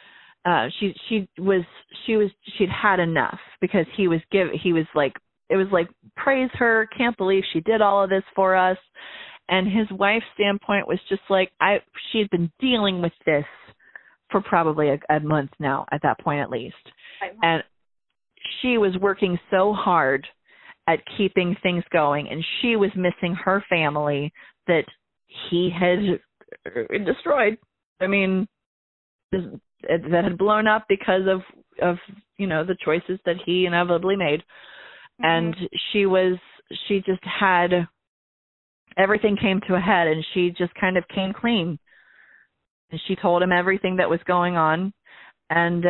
She'd had enough because he was like, it was like, praise her, can't believe she did all of this for us. And his wife's standpoint was just like, she had been dealing with this for probably a month now, at that point at least. And she was working so hard at keeping things going, and she was missing her family that he had destroyed. That had blown up because of the choices that he inevitably made. Mm-hmm. And she just had, everything came to a head, and she just kind of came clean. And she told him everything that was going on. And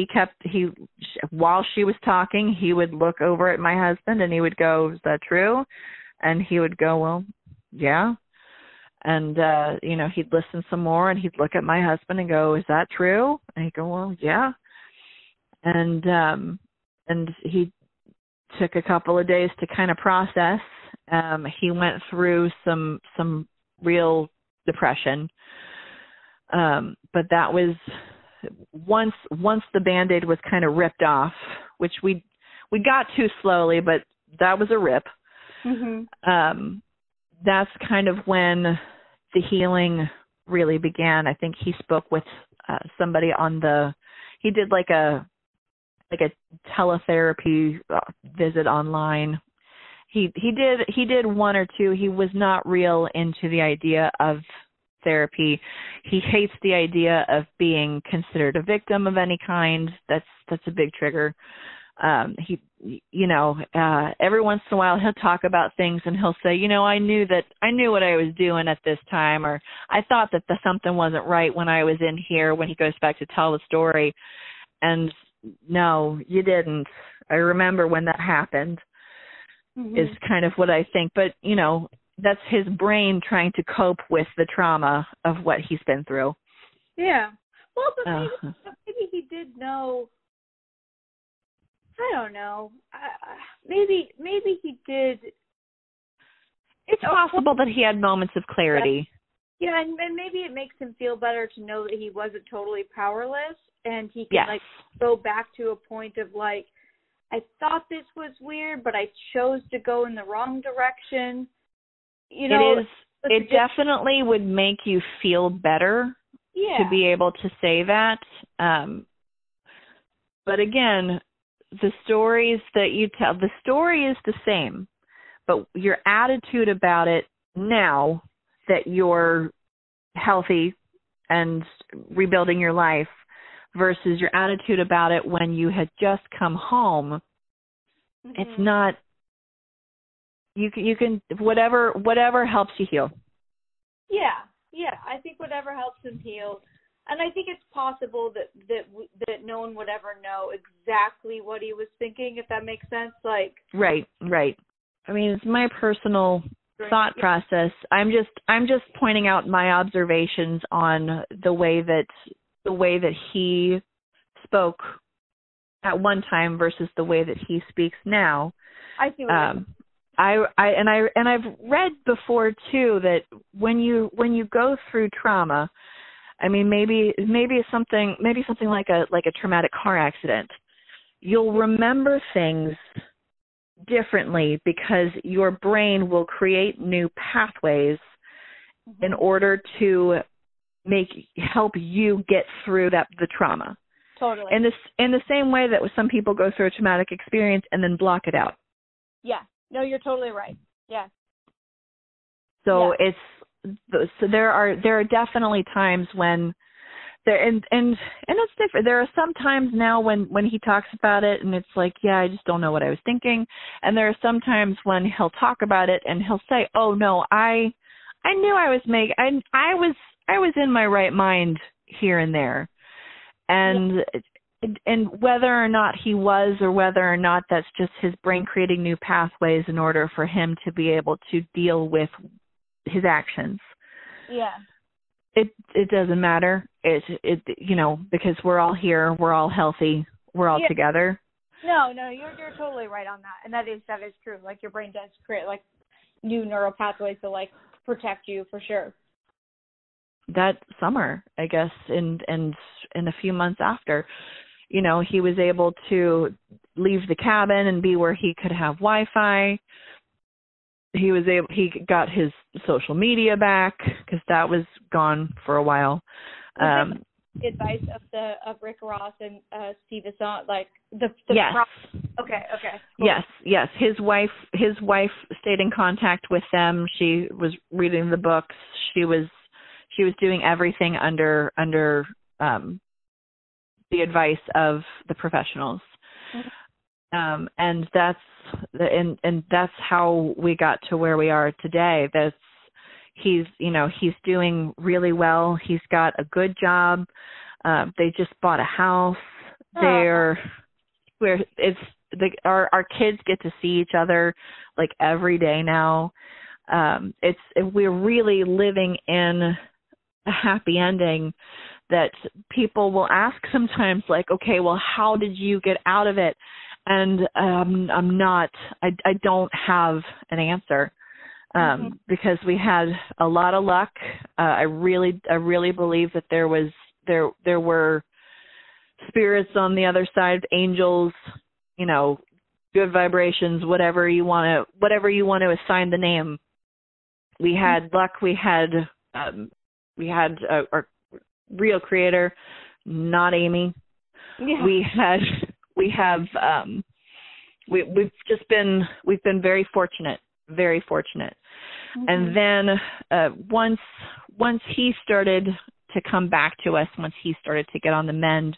while she was talking, he would look over at my husband and he would go, is that true? And he would go, well, yeah. And, he'd listen some more, and he'd look at my husband and go, is that true? And he'd go, well, yeah. And he took a couple of days to kind of process. He went through some real depression. But that was once the Band-Aid was kind of ripped off, which we got to slowly, but that was a rip. Mm-hmm. That's kind of when the healing really began. I think he spoke with somebody he did like a teletherapy visit online. He did one or two. He was not real into the idea of therapy. He hates the idea of being considered a victim of any kind. That's a big trigger. Every once in a while he'll talk about things and he'll say, I knew what I was doing at this time, or I thought that something wasn't right when I was in here, when he goes back to tell the story. And no, you didn't. I remember when that happened. Mm-hmm. Is kind of what I think. But, that's his brain trying to cope with the trauma of what he's been through. Yeah. Well, but maybe he did know. I don't know. Maybe he did. It's possible that he had moments of clarity. Yeah, and maybe it makes him feel better to know that he wasn't totally powerless, and he can go back to a point of I thought this was weird, but I chose to go in the wrong direction. It definitely would make you feel better to be able to say that. But again, the stories that you tell, the story is the same, but your attitude about it now that you're healthy and rebuilding your life versus your attitude about it when you had just come home, mm-hmm. It's not. You can whatever helps you heal. Yeah. I think whatever helps him heal, and I think it's possible that no one would ever know exactly what he was thinking, if that makes sense. Right. I mean, it's my personal thought process. I'm just pointing out my observations on the way that he spoke at one time versus the way that he speaks now. I see what I've read before too that when you go through trauma, I mean maybe something like a traumatic car accident, you'll remember things differently because your brain will create new pathways in order to help you get through the trauma. Totally. In the same way that some people go through a traumatic experience and then block it out. Yeah. No, you're totally right. Yeah. So there are definitely times when there and it's different. There are some times now when he talks about it and it's like, yeah, I just don't know what I was thinking. And there are some times when he'll talk about it and he'll say, oh no, I knew I was in my right mind here and there. And whether or not he was, or whether or not that's just his brain creating new pathways in order for him to be able to deal with his actions. Yeah. It doesn't matter. It because we're all here, we're all healthy, we're all together. No, you're totally right on that. And that is true. Like your brain does create like new neural pathways to like protect you for sure. That summer, I guess, and a few months after, he was able to leave the cabin and be where he could have Wi-Fi. He got his social media back because that was gone for a while. The advice of Rick Ross and Steve Assant, like the yes. Okay. Cool. Yes. His wife stayed in contact with them. She was reading the books. She was doing everything under the advice of the professionals. Mm-hmm. And that's how we got to where we are today. He's doing really well. He's got a good job. They just bought a house. Our kids get to see each other like every day now. We're really living in a happy ending that people will ask sometimes, like, okay, well, how did you get out of it? And I don't have an answer because we had a lot of luck. I really believe that there were spirits on the other side, angels, good vibrations, whatever you want to assign the name. We had luck. We had our real creator, not Amy. Yeah. We've been very fortunate. Mm-hmm. And then once he started to come back to us, once he started to get on the mend,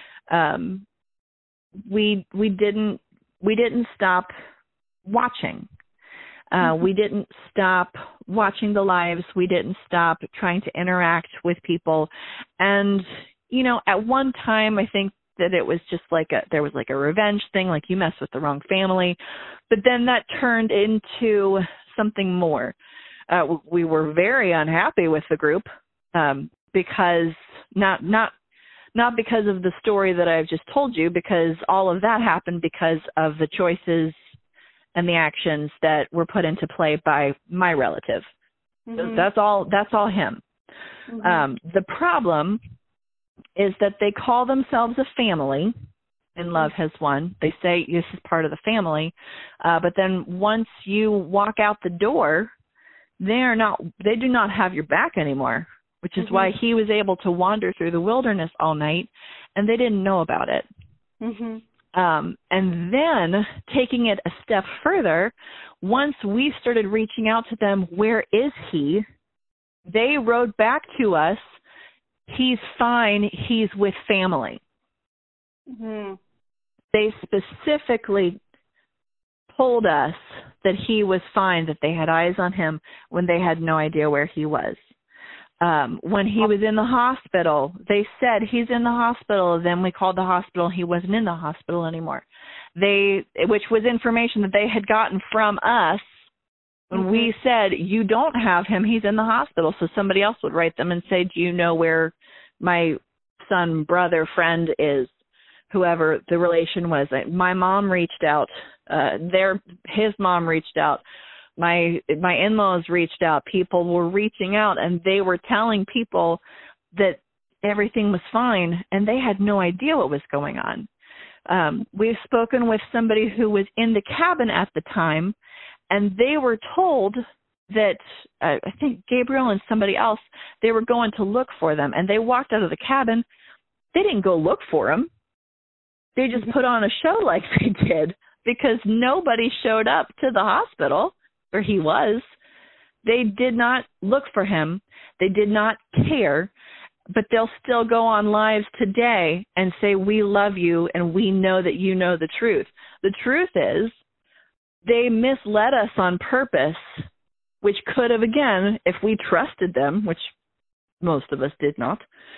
we didn't stop watching. We didn't stop watching the lives. We didn't stop trying to interact with people. And, at one time, I think that it was just there was a revenge thing, like you messed with the wrong family. But then that turned into something more. We were very unhappy with the group because not because of the story that I've just told you, because all of that happened because of the choices and the actions that were put into play by my relative. Mm-hmm. That's all him. Mm-hmm. The problem is that they call themselves a family, and love has won. They say this is part of the family, but then once you walk out the door, they do not have your back anymore, which is why he was able to wander through the wilderness all night, and they didn't know about it. Mm-hmm. And then taking it a step further, once we started reaching out to them, where is he? They wrote back to us, he's fine, he's with family. Mm-hmm. They specifically told us that he was fine, that they had eyes on him when they had no idea where he was. When he was in the hospital, they said he's in the hospital. Then we called the hospital. He wasn't in the hospital anymore. Which was information that they had gotten from us when we said, you don't have him. He's in the hospital. So somebody else would write them and say, do you know where my son, brother, friend is? whoever the relation was. My mom reached out. His mom reached out. My in-laws reached out. People were reaching out, and they were telling people that everything was fine, and they had no idea what was going on. We've spoken with somebody who was in the cabin at the time, and they were told that I think Gabriel and somebody else, they were going to look for them, and they walked out of the cabin. They didn't go look for him. They just put on a show like they did, because nobody showed up to the hospital where he was. They did not look for him. They did not care, but they'll still go on lives today and say, we love you and we know that you know the truth. The truth is they misled us on purpose, which could have, again, if we trusted them, which most of us did not,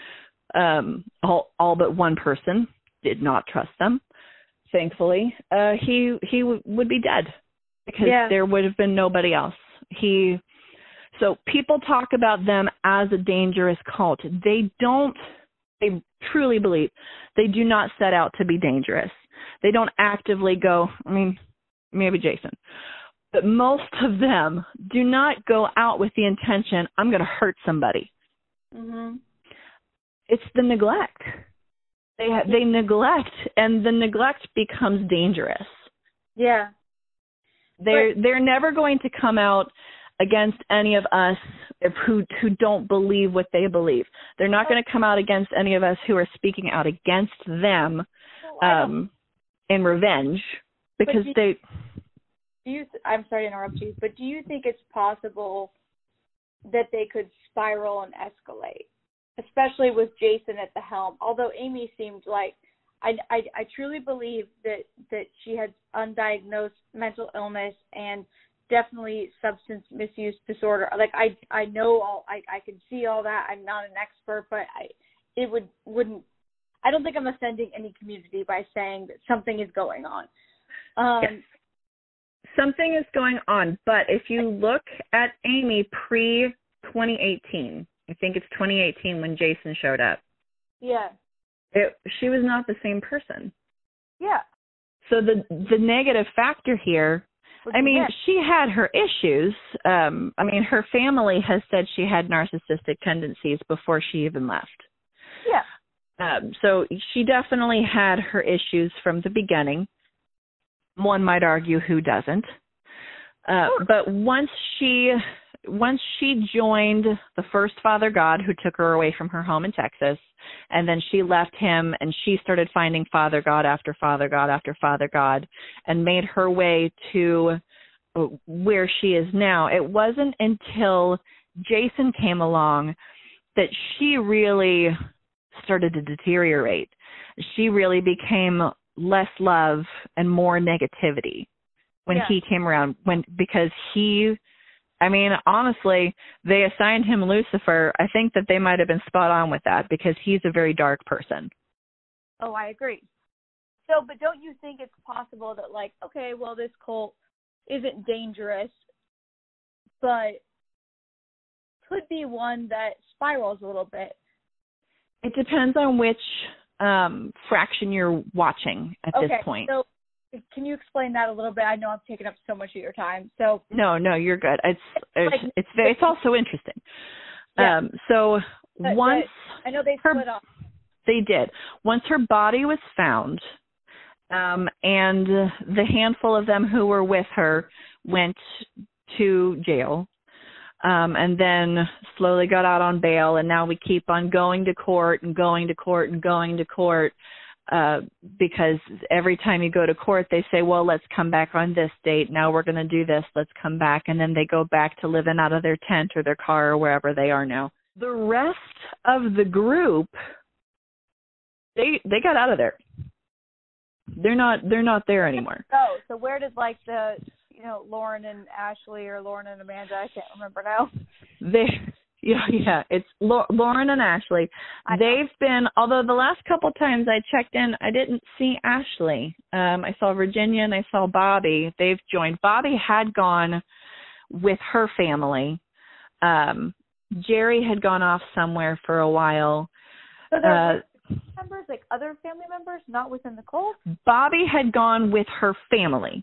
all but one person did not trust them, thankfully, he would be dead, because there would have been nobody else. So people talk about them as a dangerous cult. They truly believe they do not set out to be dangerous. They don't actively go, maybe Jason, but most of them do not go out with the intention, I'm going to hurt somebody. Mm-hmm. It's the neglect. They neglect, and the neglect becomes dangerous. Yeah. They're never going to come out against any of us who don't believe what they believe. They're not going to come out against any of us who are speaking out against them in revenge, because I'm sorry to interrupt you, but do you think it's possible that they could spiral and escalate, especially with Jason at the helm? Although Amy seemed like, I truly believe that she had undiagnosed mental illness and definitely substance misuse disorder. Like I know I can see all that. I'm not an expert, but I don't think I'm offending any community by saying that something is going on. Yes. Something is going on, but if you look at Amy pre-2018, I think it's 2018 when Jason showed up. Yeah. She was not the same person. Yeah. So the negative factor here, she had her issues. Her family has said she had narcissistic tendencies before she even left. Yeah. So she definitely had her issues from the beginning. One might argue, who doesn't? But once she joined the first Father God, who took her away from her home in Texas, and then she left him and she started finding Father God after Father God after Father God, and made her way to where she is now. It wasn't until Jason came along that she really started to deteriorate. She really became less love and more negativity when he came around, because honestly, they assigned him Lucifer. I think that they might have been spot on with that, because he's a very dark person. Oh, I agree. So, but don't you think it's possible that, this cult isn't dangerous, but could be one that spirals a little bit? It depends on which fraction you're watching at this point. So can you explain that a little bit? I know I'm taking up so much of your time. So no, you're good. It's also interesting. Yeah. Once I know they split up. They did. Once her body was found, and the handful of them who were with her went to jail, and then slowly got out on bail, and now we keep on going to court and going to court and going to court, because every time you go to court, they say, well, let's come back on this date. Now we're going to do this. Let's come back. And then they go back to living out of their tent or their car or wherever they are now. The rest of the group, they got out of there. They're not there anymore. Oh, so where did Lauren and Ashley, or Lauren and Amanda, I can't remember now. It's Lauren and Ashley. They've been, although the last couple times I checked in, I didn't see Ashley. I saw Virginia and I saw Bobby. They've joined. Bobby had gone with her family. Jerry had gone off somewhere for a while. So they're members, like other family members, not within the cult? Bobby had gone with her family.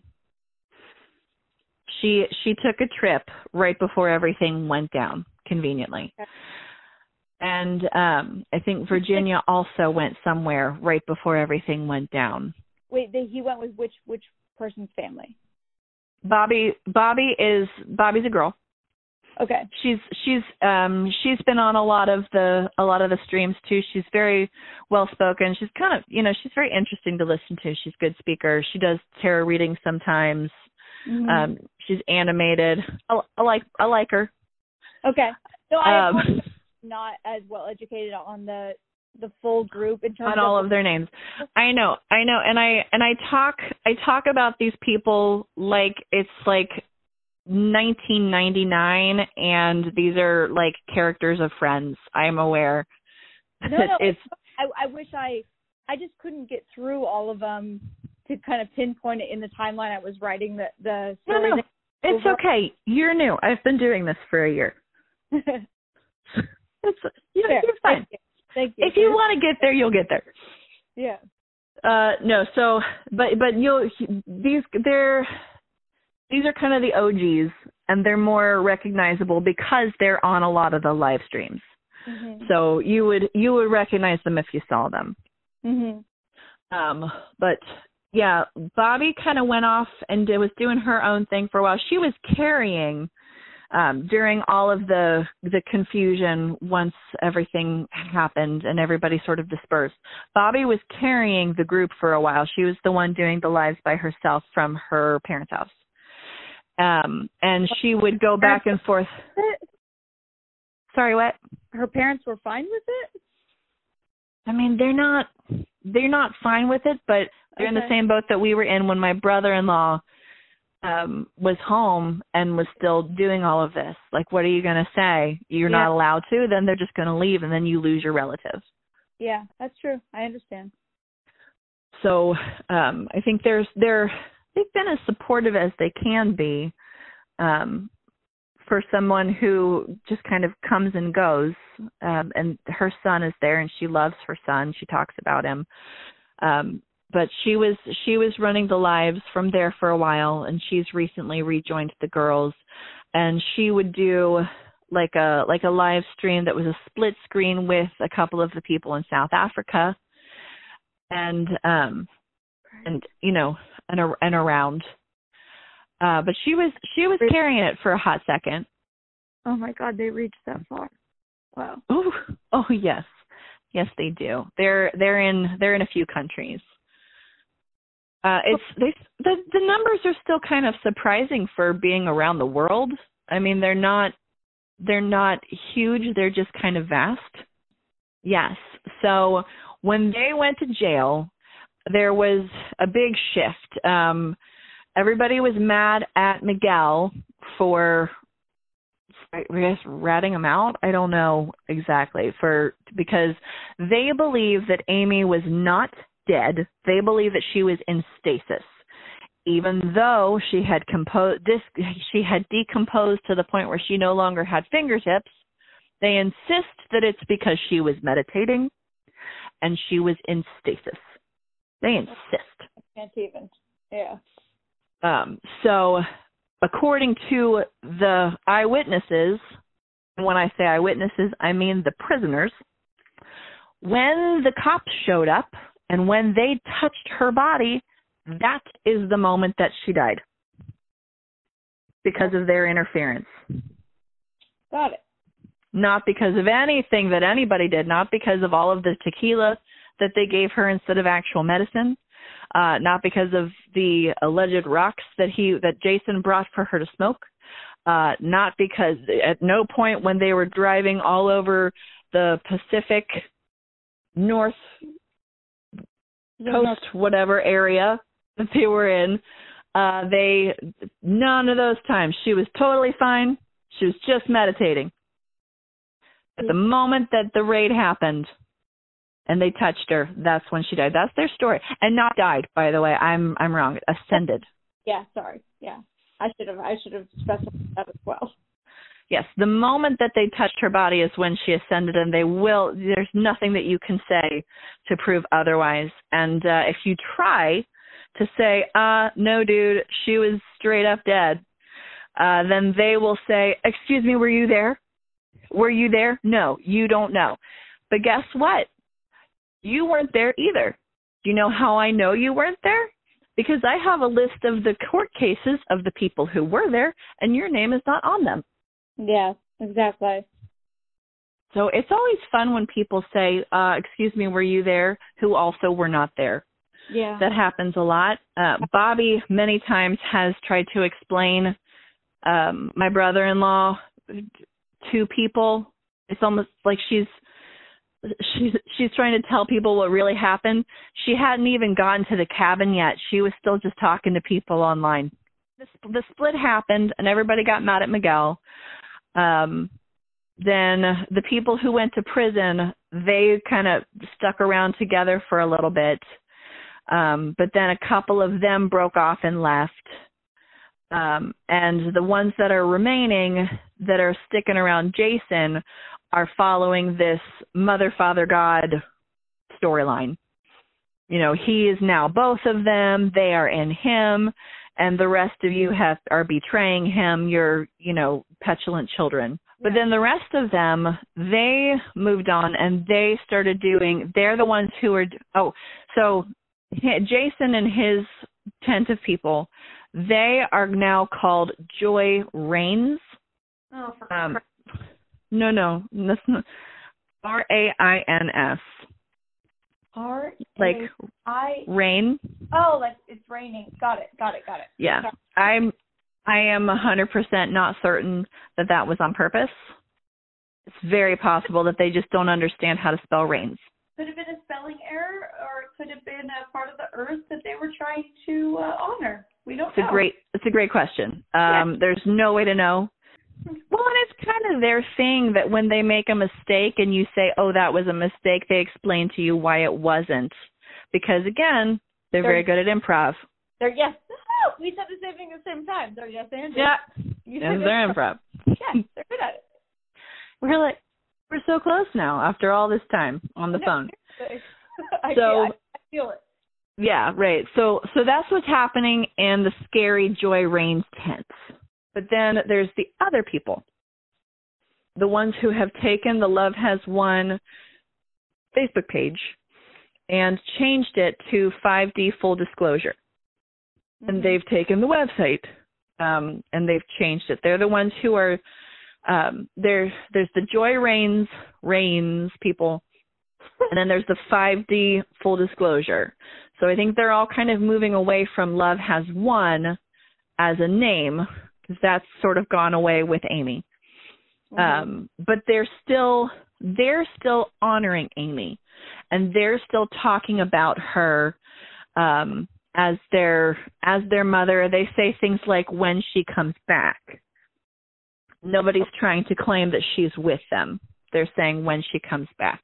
She took a trip right before everything went down, conveniently. Okay. And I think Virginia also went somewhere right before everything went down. Wait, he went with which person's family? Bobby's a girl. Okay. She's been on a lot of the streams too. She's very well spoken. She's kind of, she's very interesting to listen to. She's a good speaker. She does tarot readings sometimes. Mm-hmm. She's animated. I like her. Okay. So I'm not as well educated on the full group in terms on all of their names. I know. And I talk about these people like it's like 1999 and these are like characters of Friends. I'm aware. No, I wish I just couldn't get through all of them to kind of pinpoint it in the timeline I was writing the story. No. It's okay. You're new. I've been doing this for a year. You're fine. Thank you. If you want to get there, you'll get there. Yeah. No. So, but these are kind of the OGs, and they're more recognizable because they're on a lot of the live streams. Mm-hmm. So you would recognize them if you saw them. Mm-hmm. But yeah, Bobby kind of went off and was doing her own thing for a while. She was carrying during all of the confusion once everything happened and everybody sort of dispersed. Bobby was carrying the group for a while. She was the one doing the lives by herself from her parents' house. And she would go back and forth. Sorry, what? Her parents were fine with it? I mean, they're not fine with it, but they're in the same boat that we were in when my brother-in-law was home and was still doing all of this. Like, what are you going to say? You're not allowed to? Then they're just going to leave, and then you lose your relatives. Yeah, that's true. I understand. So I think they've been as supportive as they can be for someone who just kind of comes and goes. And her son is there, and she loves her son. She talks about him. But she was running the lives from there for a while, and she's recently rejoined the girls. And she would do like a live stream that was a split screen with a couple of the people in South Africa, and around. But she was carrying it for a hot second. Oh my God, they reached that far. Wow. Oh yes, they do. They're in a few countries. The numbers are still kind of surprising for being around the world. I mean, they're not huge. They're just kind of vast. Yes. So when they went to jail, there was a big shift. Everybody was mad at Miguel for, I guess, ratting him out. I don't know exactly, because they believe that Amy was not dead. They believe that she was in stasis, even though she had decomposed to the point where she no longer had fingertips. They insist that it's because she was meditating and she was in stasis. They insist. I can't even. Yeah. So according to the eyewitnesses, and when I say eyewitnesses, I mean the prisoners, when the cops showed up and when they touched her body, that is the moment that she died because of their interference. Got it. Not because of anything that anybody did, not because of all of the tequila that they gave her instead of actual medicine, not because of the alleged rocks that Jason brought for her to smoke, not because at no point when they were driving all over the Pacific North Coast, whatever area that they were in, none of those times. She was totally fine. She was just meditating. At the moment that the raid happened and they touched her, that's when she died. That's their story. And not died, by the way. I'm wrong. Ascended. Yeah, sorry. Yeah. I should have specified that as well. Yes, the moment that they touched her body is when she ascended, and there's nothing that you can say to prove otherwise. And if you try to say, no, dude, she was straight up dead, then they will say, excuse me, were you there? Were you there? No, you don't know. But guess what? You weren't there either. Do you know how I know you weren't there? Because I have a list of the court cases of the people who were there, and your name is not on them. Yeah, exactly. So it's always fun when people say, excuse me, were you there, who also were not there. Yeah. That happens a lot. Bobby many times has tried to explain my brother-in-law to people. It's almost like she's trying to tell people what really happened. She hadn't even gotten to the cabin yet. She was still just talking to people online. The split happened, and everybody got mad at Miguel. Then the people who went to prison, they kind of stuck around together for a little bit. But then a couple of them broke off and left. And the ones that are remaining, that are sticking around Jason, are following this Mother, Father, God storyline. You know, he is now both of them. They are in him. And the rest of you are betraying him. You're, petulant children. But then the rest of them, they moved on and they started they're the ones who are, so Jason and his tent of people, they are now called Joy Rains. Oh, No, that's not. R-A-I-N-S. Rain. Oh, like it's raining. Got it. Yeah. I am 100% not certain that was on purpose. It's very possible that they just don't understand how to spell rains. Could have been a spelling error, or it could have been a part of the earth that they were trying to honor. We don't know. It's a great question. There's no way to know. Well, and it's kind of their thing that when they make a mistake and you say, oh, that was a mistake, they explain to you why it wasn't. Because, again, they're very good at improv. Yes. We said the same thing at the same time. They're yes and yeah. They're improv. Yeah, they're good at it. We're so close now after all this time on the phone. I feel it. Yeah, right. So that's what's happening in the scary Joy Rains tents. But then there's the other people, the ones who have taken the Love Has Won Facebook page and changed it to 5D Full Disclosure. Mm-hmm. And they've taken the website and they've changed it. They're the ones who are, there's the Joy Rains people, and then there's the 5D Full Disclosure. So I think they're all kind of moving away from Love Has Won as a name, because that's sort of gone away with Amy. Mm-hmm. But they're still honoring Amy, and they're still talking about her as their mother. They say things like when she comes back. Nobody's trying to claim that she's with them. They're saying when she comes back.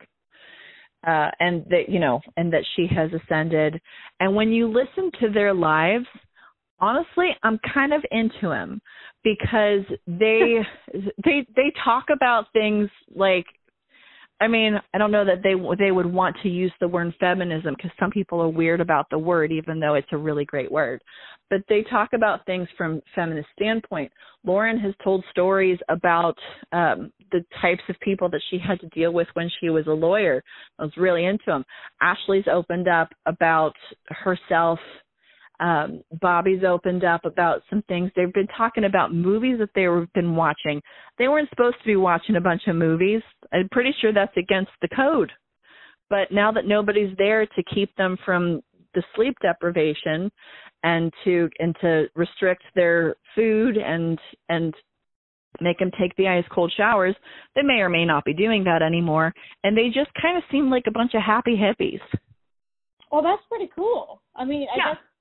And that, and that she has ascended. And when you listen to their lives, honestly, I'm kind of into them, because they talk about things like, I mean, I don't know that they would want to use the word feminism, because some people are weird about the word, even though it's a really great word. But they talk about things from feminist standpoint. Lauren has told stories about the types of people that she had to deal with when she was a lawyer. I was really into them. Ashley's opened up about herself. Bobby's opened up about some things. They've been talking about movies that they've been watching. They weren't supposed to be watching a bunch of movies. I'm pretty sure that's against the code. But now that nobody's there to keep them from the sleep deprivation and to restrict their food and make them take the ice cold showers, they may or may not be doing that anymore. And they just kind of seem like a bunch of happy hippies. Well, that's pretty cool. I mean, I guess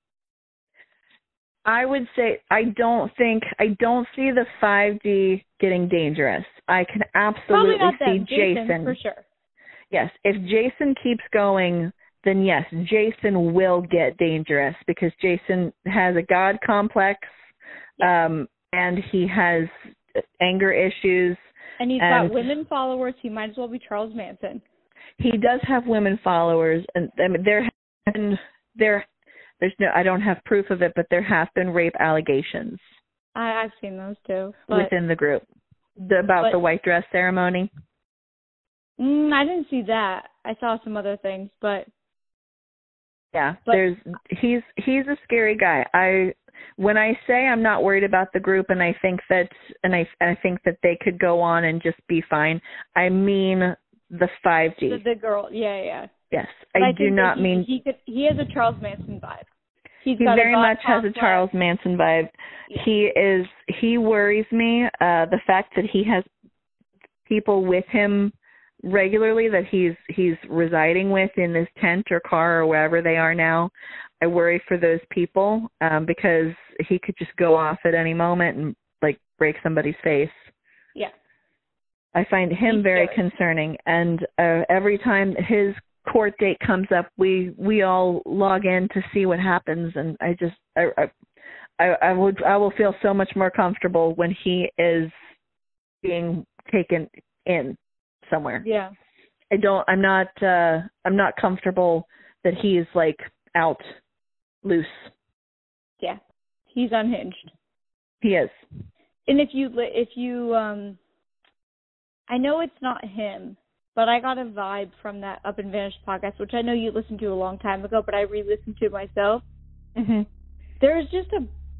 I would say I don't see the 5D getting dangerous. I can absolutely see Jason for sure. Yes, if Jason keeps going, then yes, Jason will get dangerous, because Jason has a God complex, and he has anger issues. And he's got women followers. He might as well be Charles Manson. He does have women followers, and I mean, there's no, I don't have proof of it, but there have been rape allegations. I've seen those too. Within the group. About the white dress ceremony. I didn't see that. I saw some other things, but yeah, he's a scary guy. When I say I'm not worried about the group, and I think that they could go on and just be fine, I mean the 5G. The girl, yeah. Yes, I do not mean he has a Charles Manson vibe. He very much has a Charles Manson vibe. Yeah. He worries me. The fact that he has people with him regularly that he's residing with in this tent or car or wherever they are now. I worry for those people because he could just go off at any moment and like break somebody's face. Yeah. I find him very concerning, and every time his court date comes up, we all log in to see what happens, and I will feel so much more comfortable when he is being taken in somewhere. Yeah. I'm not comfortable that he's like out loose. Yeah. He's unhinged. He is. And if you I know it's not him, but I got a vibe from that Up and Vanished podcast, which I know you listened to a long time ago, but I re-listened to it myself. Mm-hmm. There's just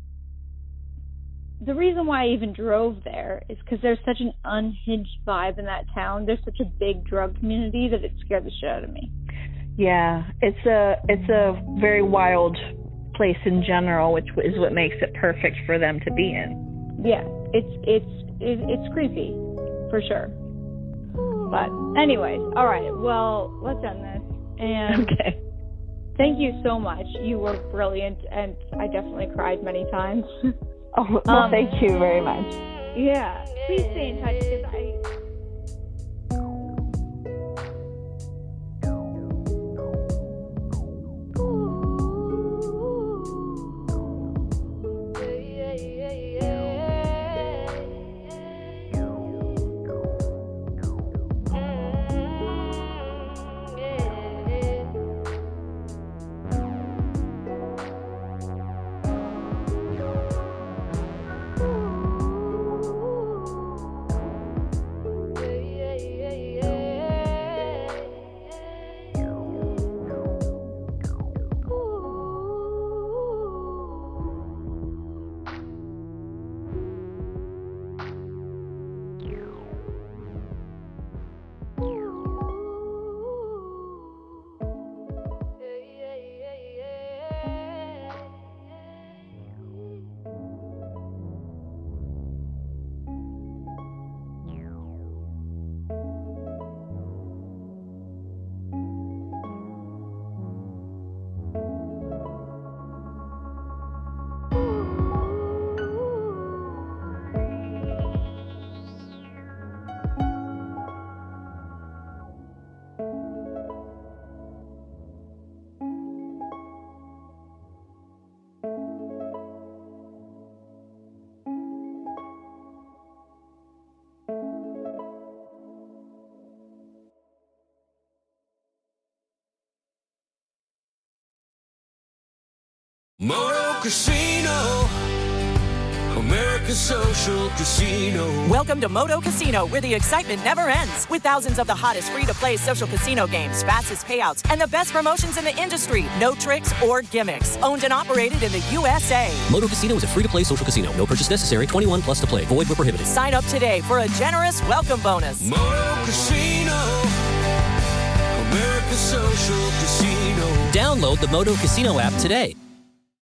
the reason why I even drove there is because there's such an unhinged vibe in that town. There's such a big drug community that it scared the shit out of me. Yeah, it's a very wild place in general, which is what makes it perfect for them to be in. Yeah, it's creepy, for sure. But anyways, all right, well, let's end this. And okay. Thank you so much. You were brilliant, and I definitely cried many times. Oh, well, thank you very much. Yeah, please stay in touch because Moto Casino, America's social casino. Welcome to Moto Casino, where the excitement never ends. With thousands of the hottest free-to-play social casino games, fastest payouts, and the best promotions in the industry. No tricks or gimmicks. Owned and operated in the USA. Moto Casino is a free-to-play social casino. No purchase necessary. 21 plus to play. Void where prohibited. Sign up today for a generous welcome bonus. Moto Casino, America's social casino. Download the Moto Casino app today.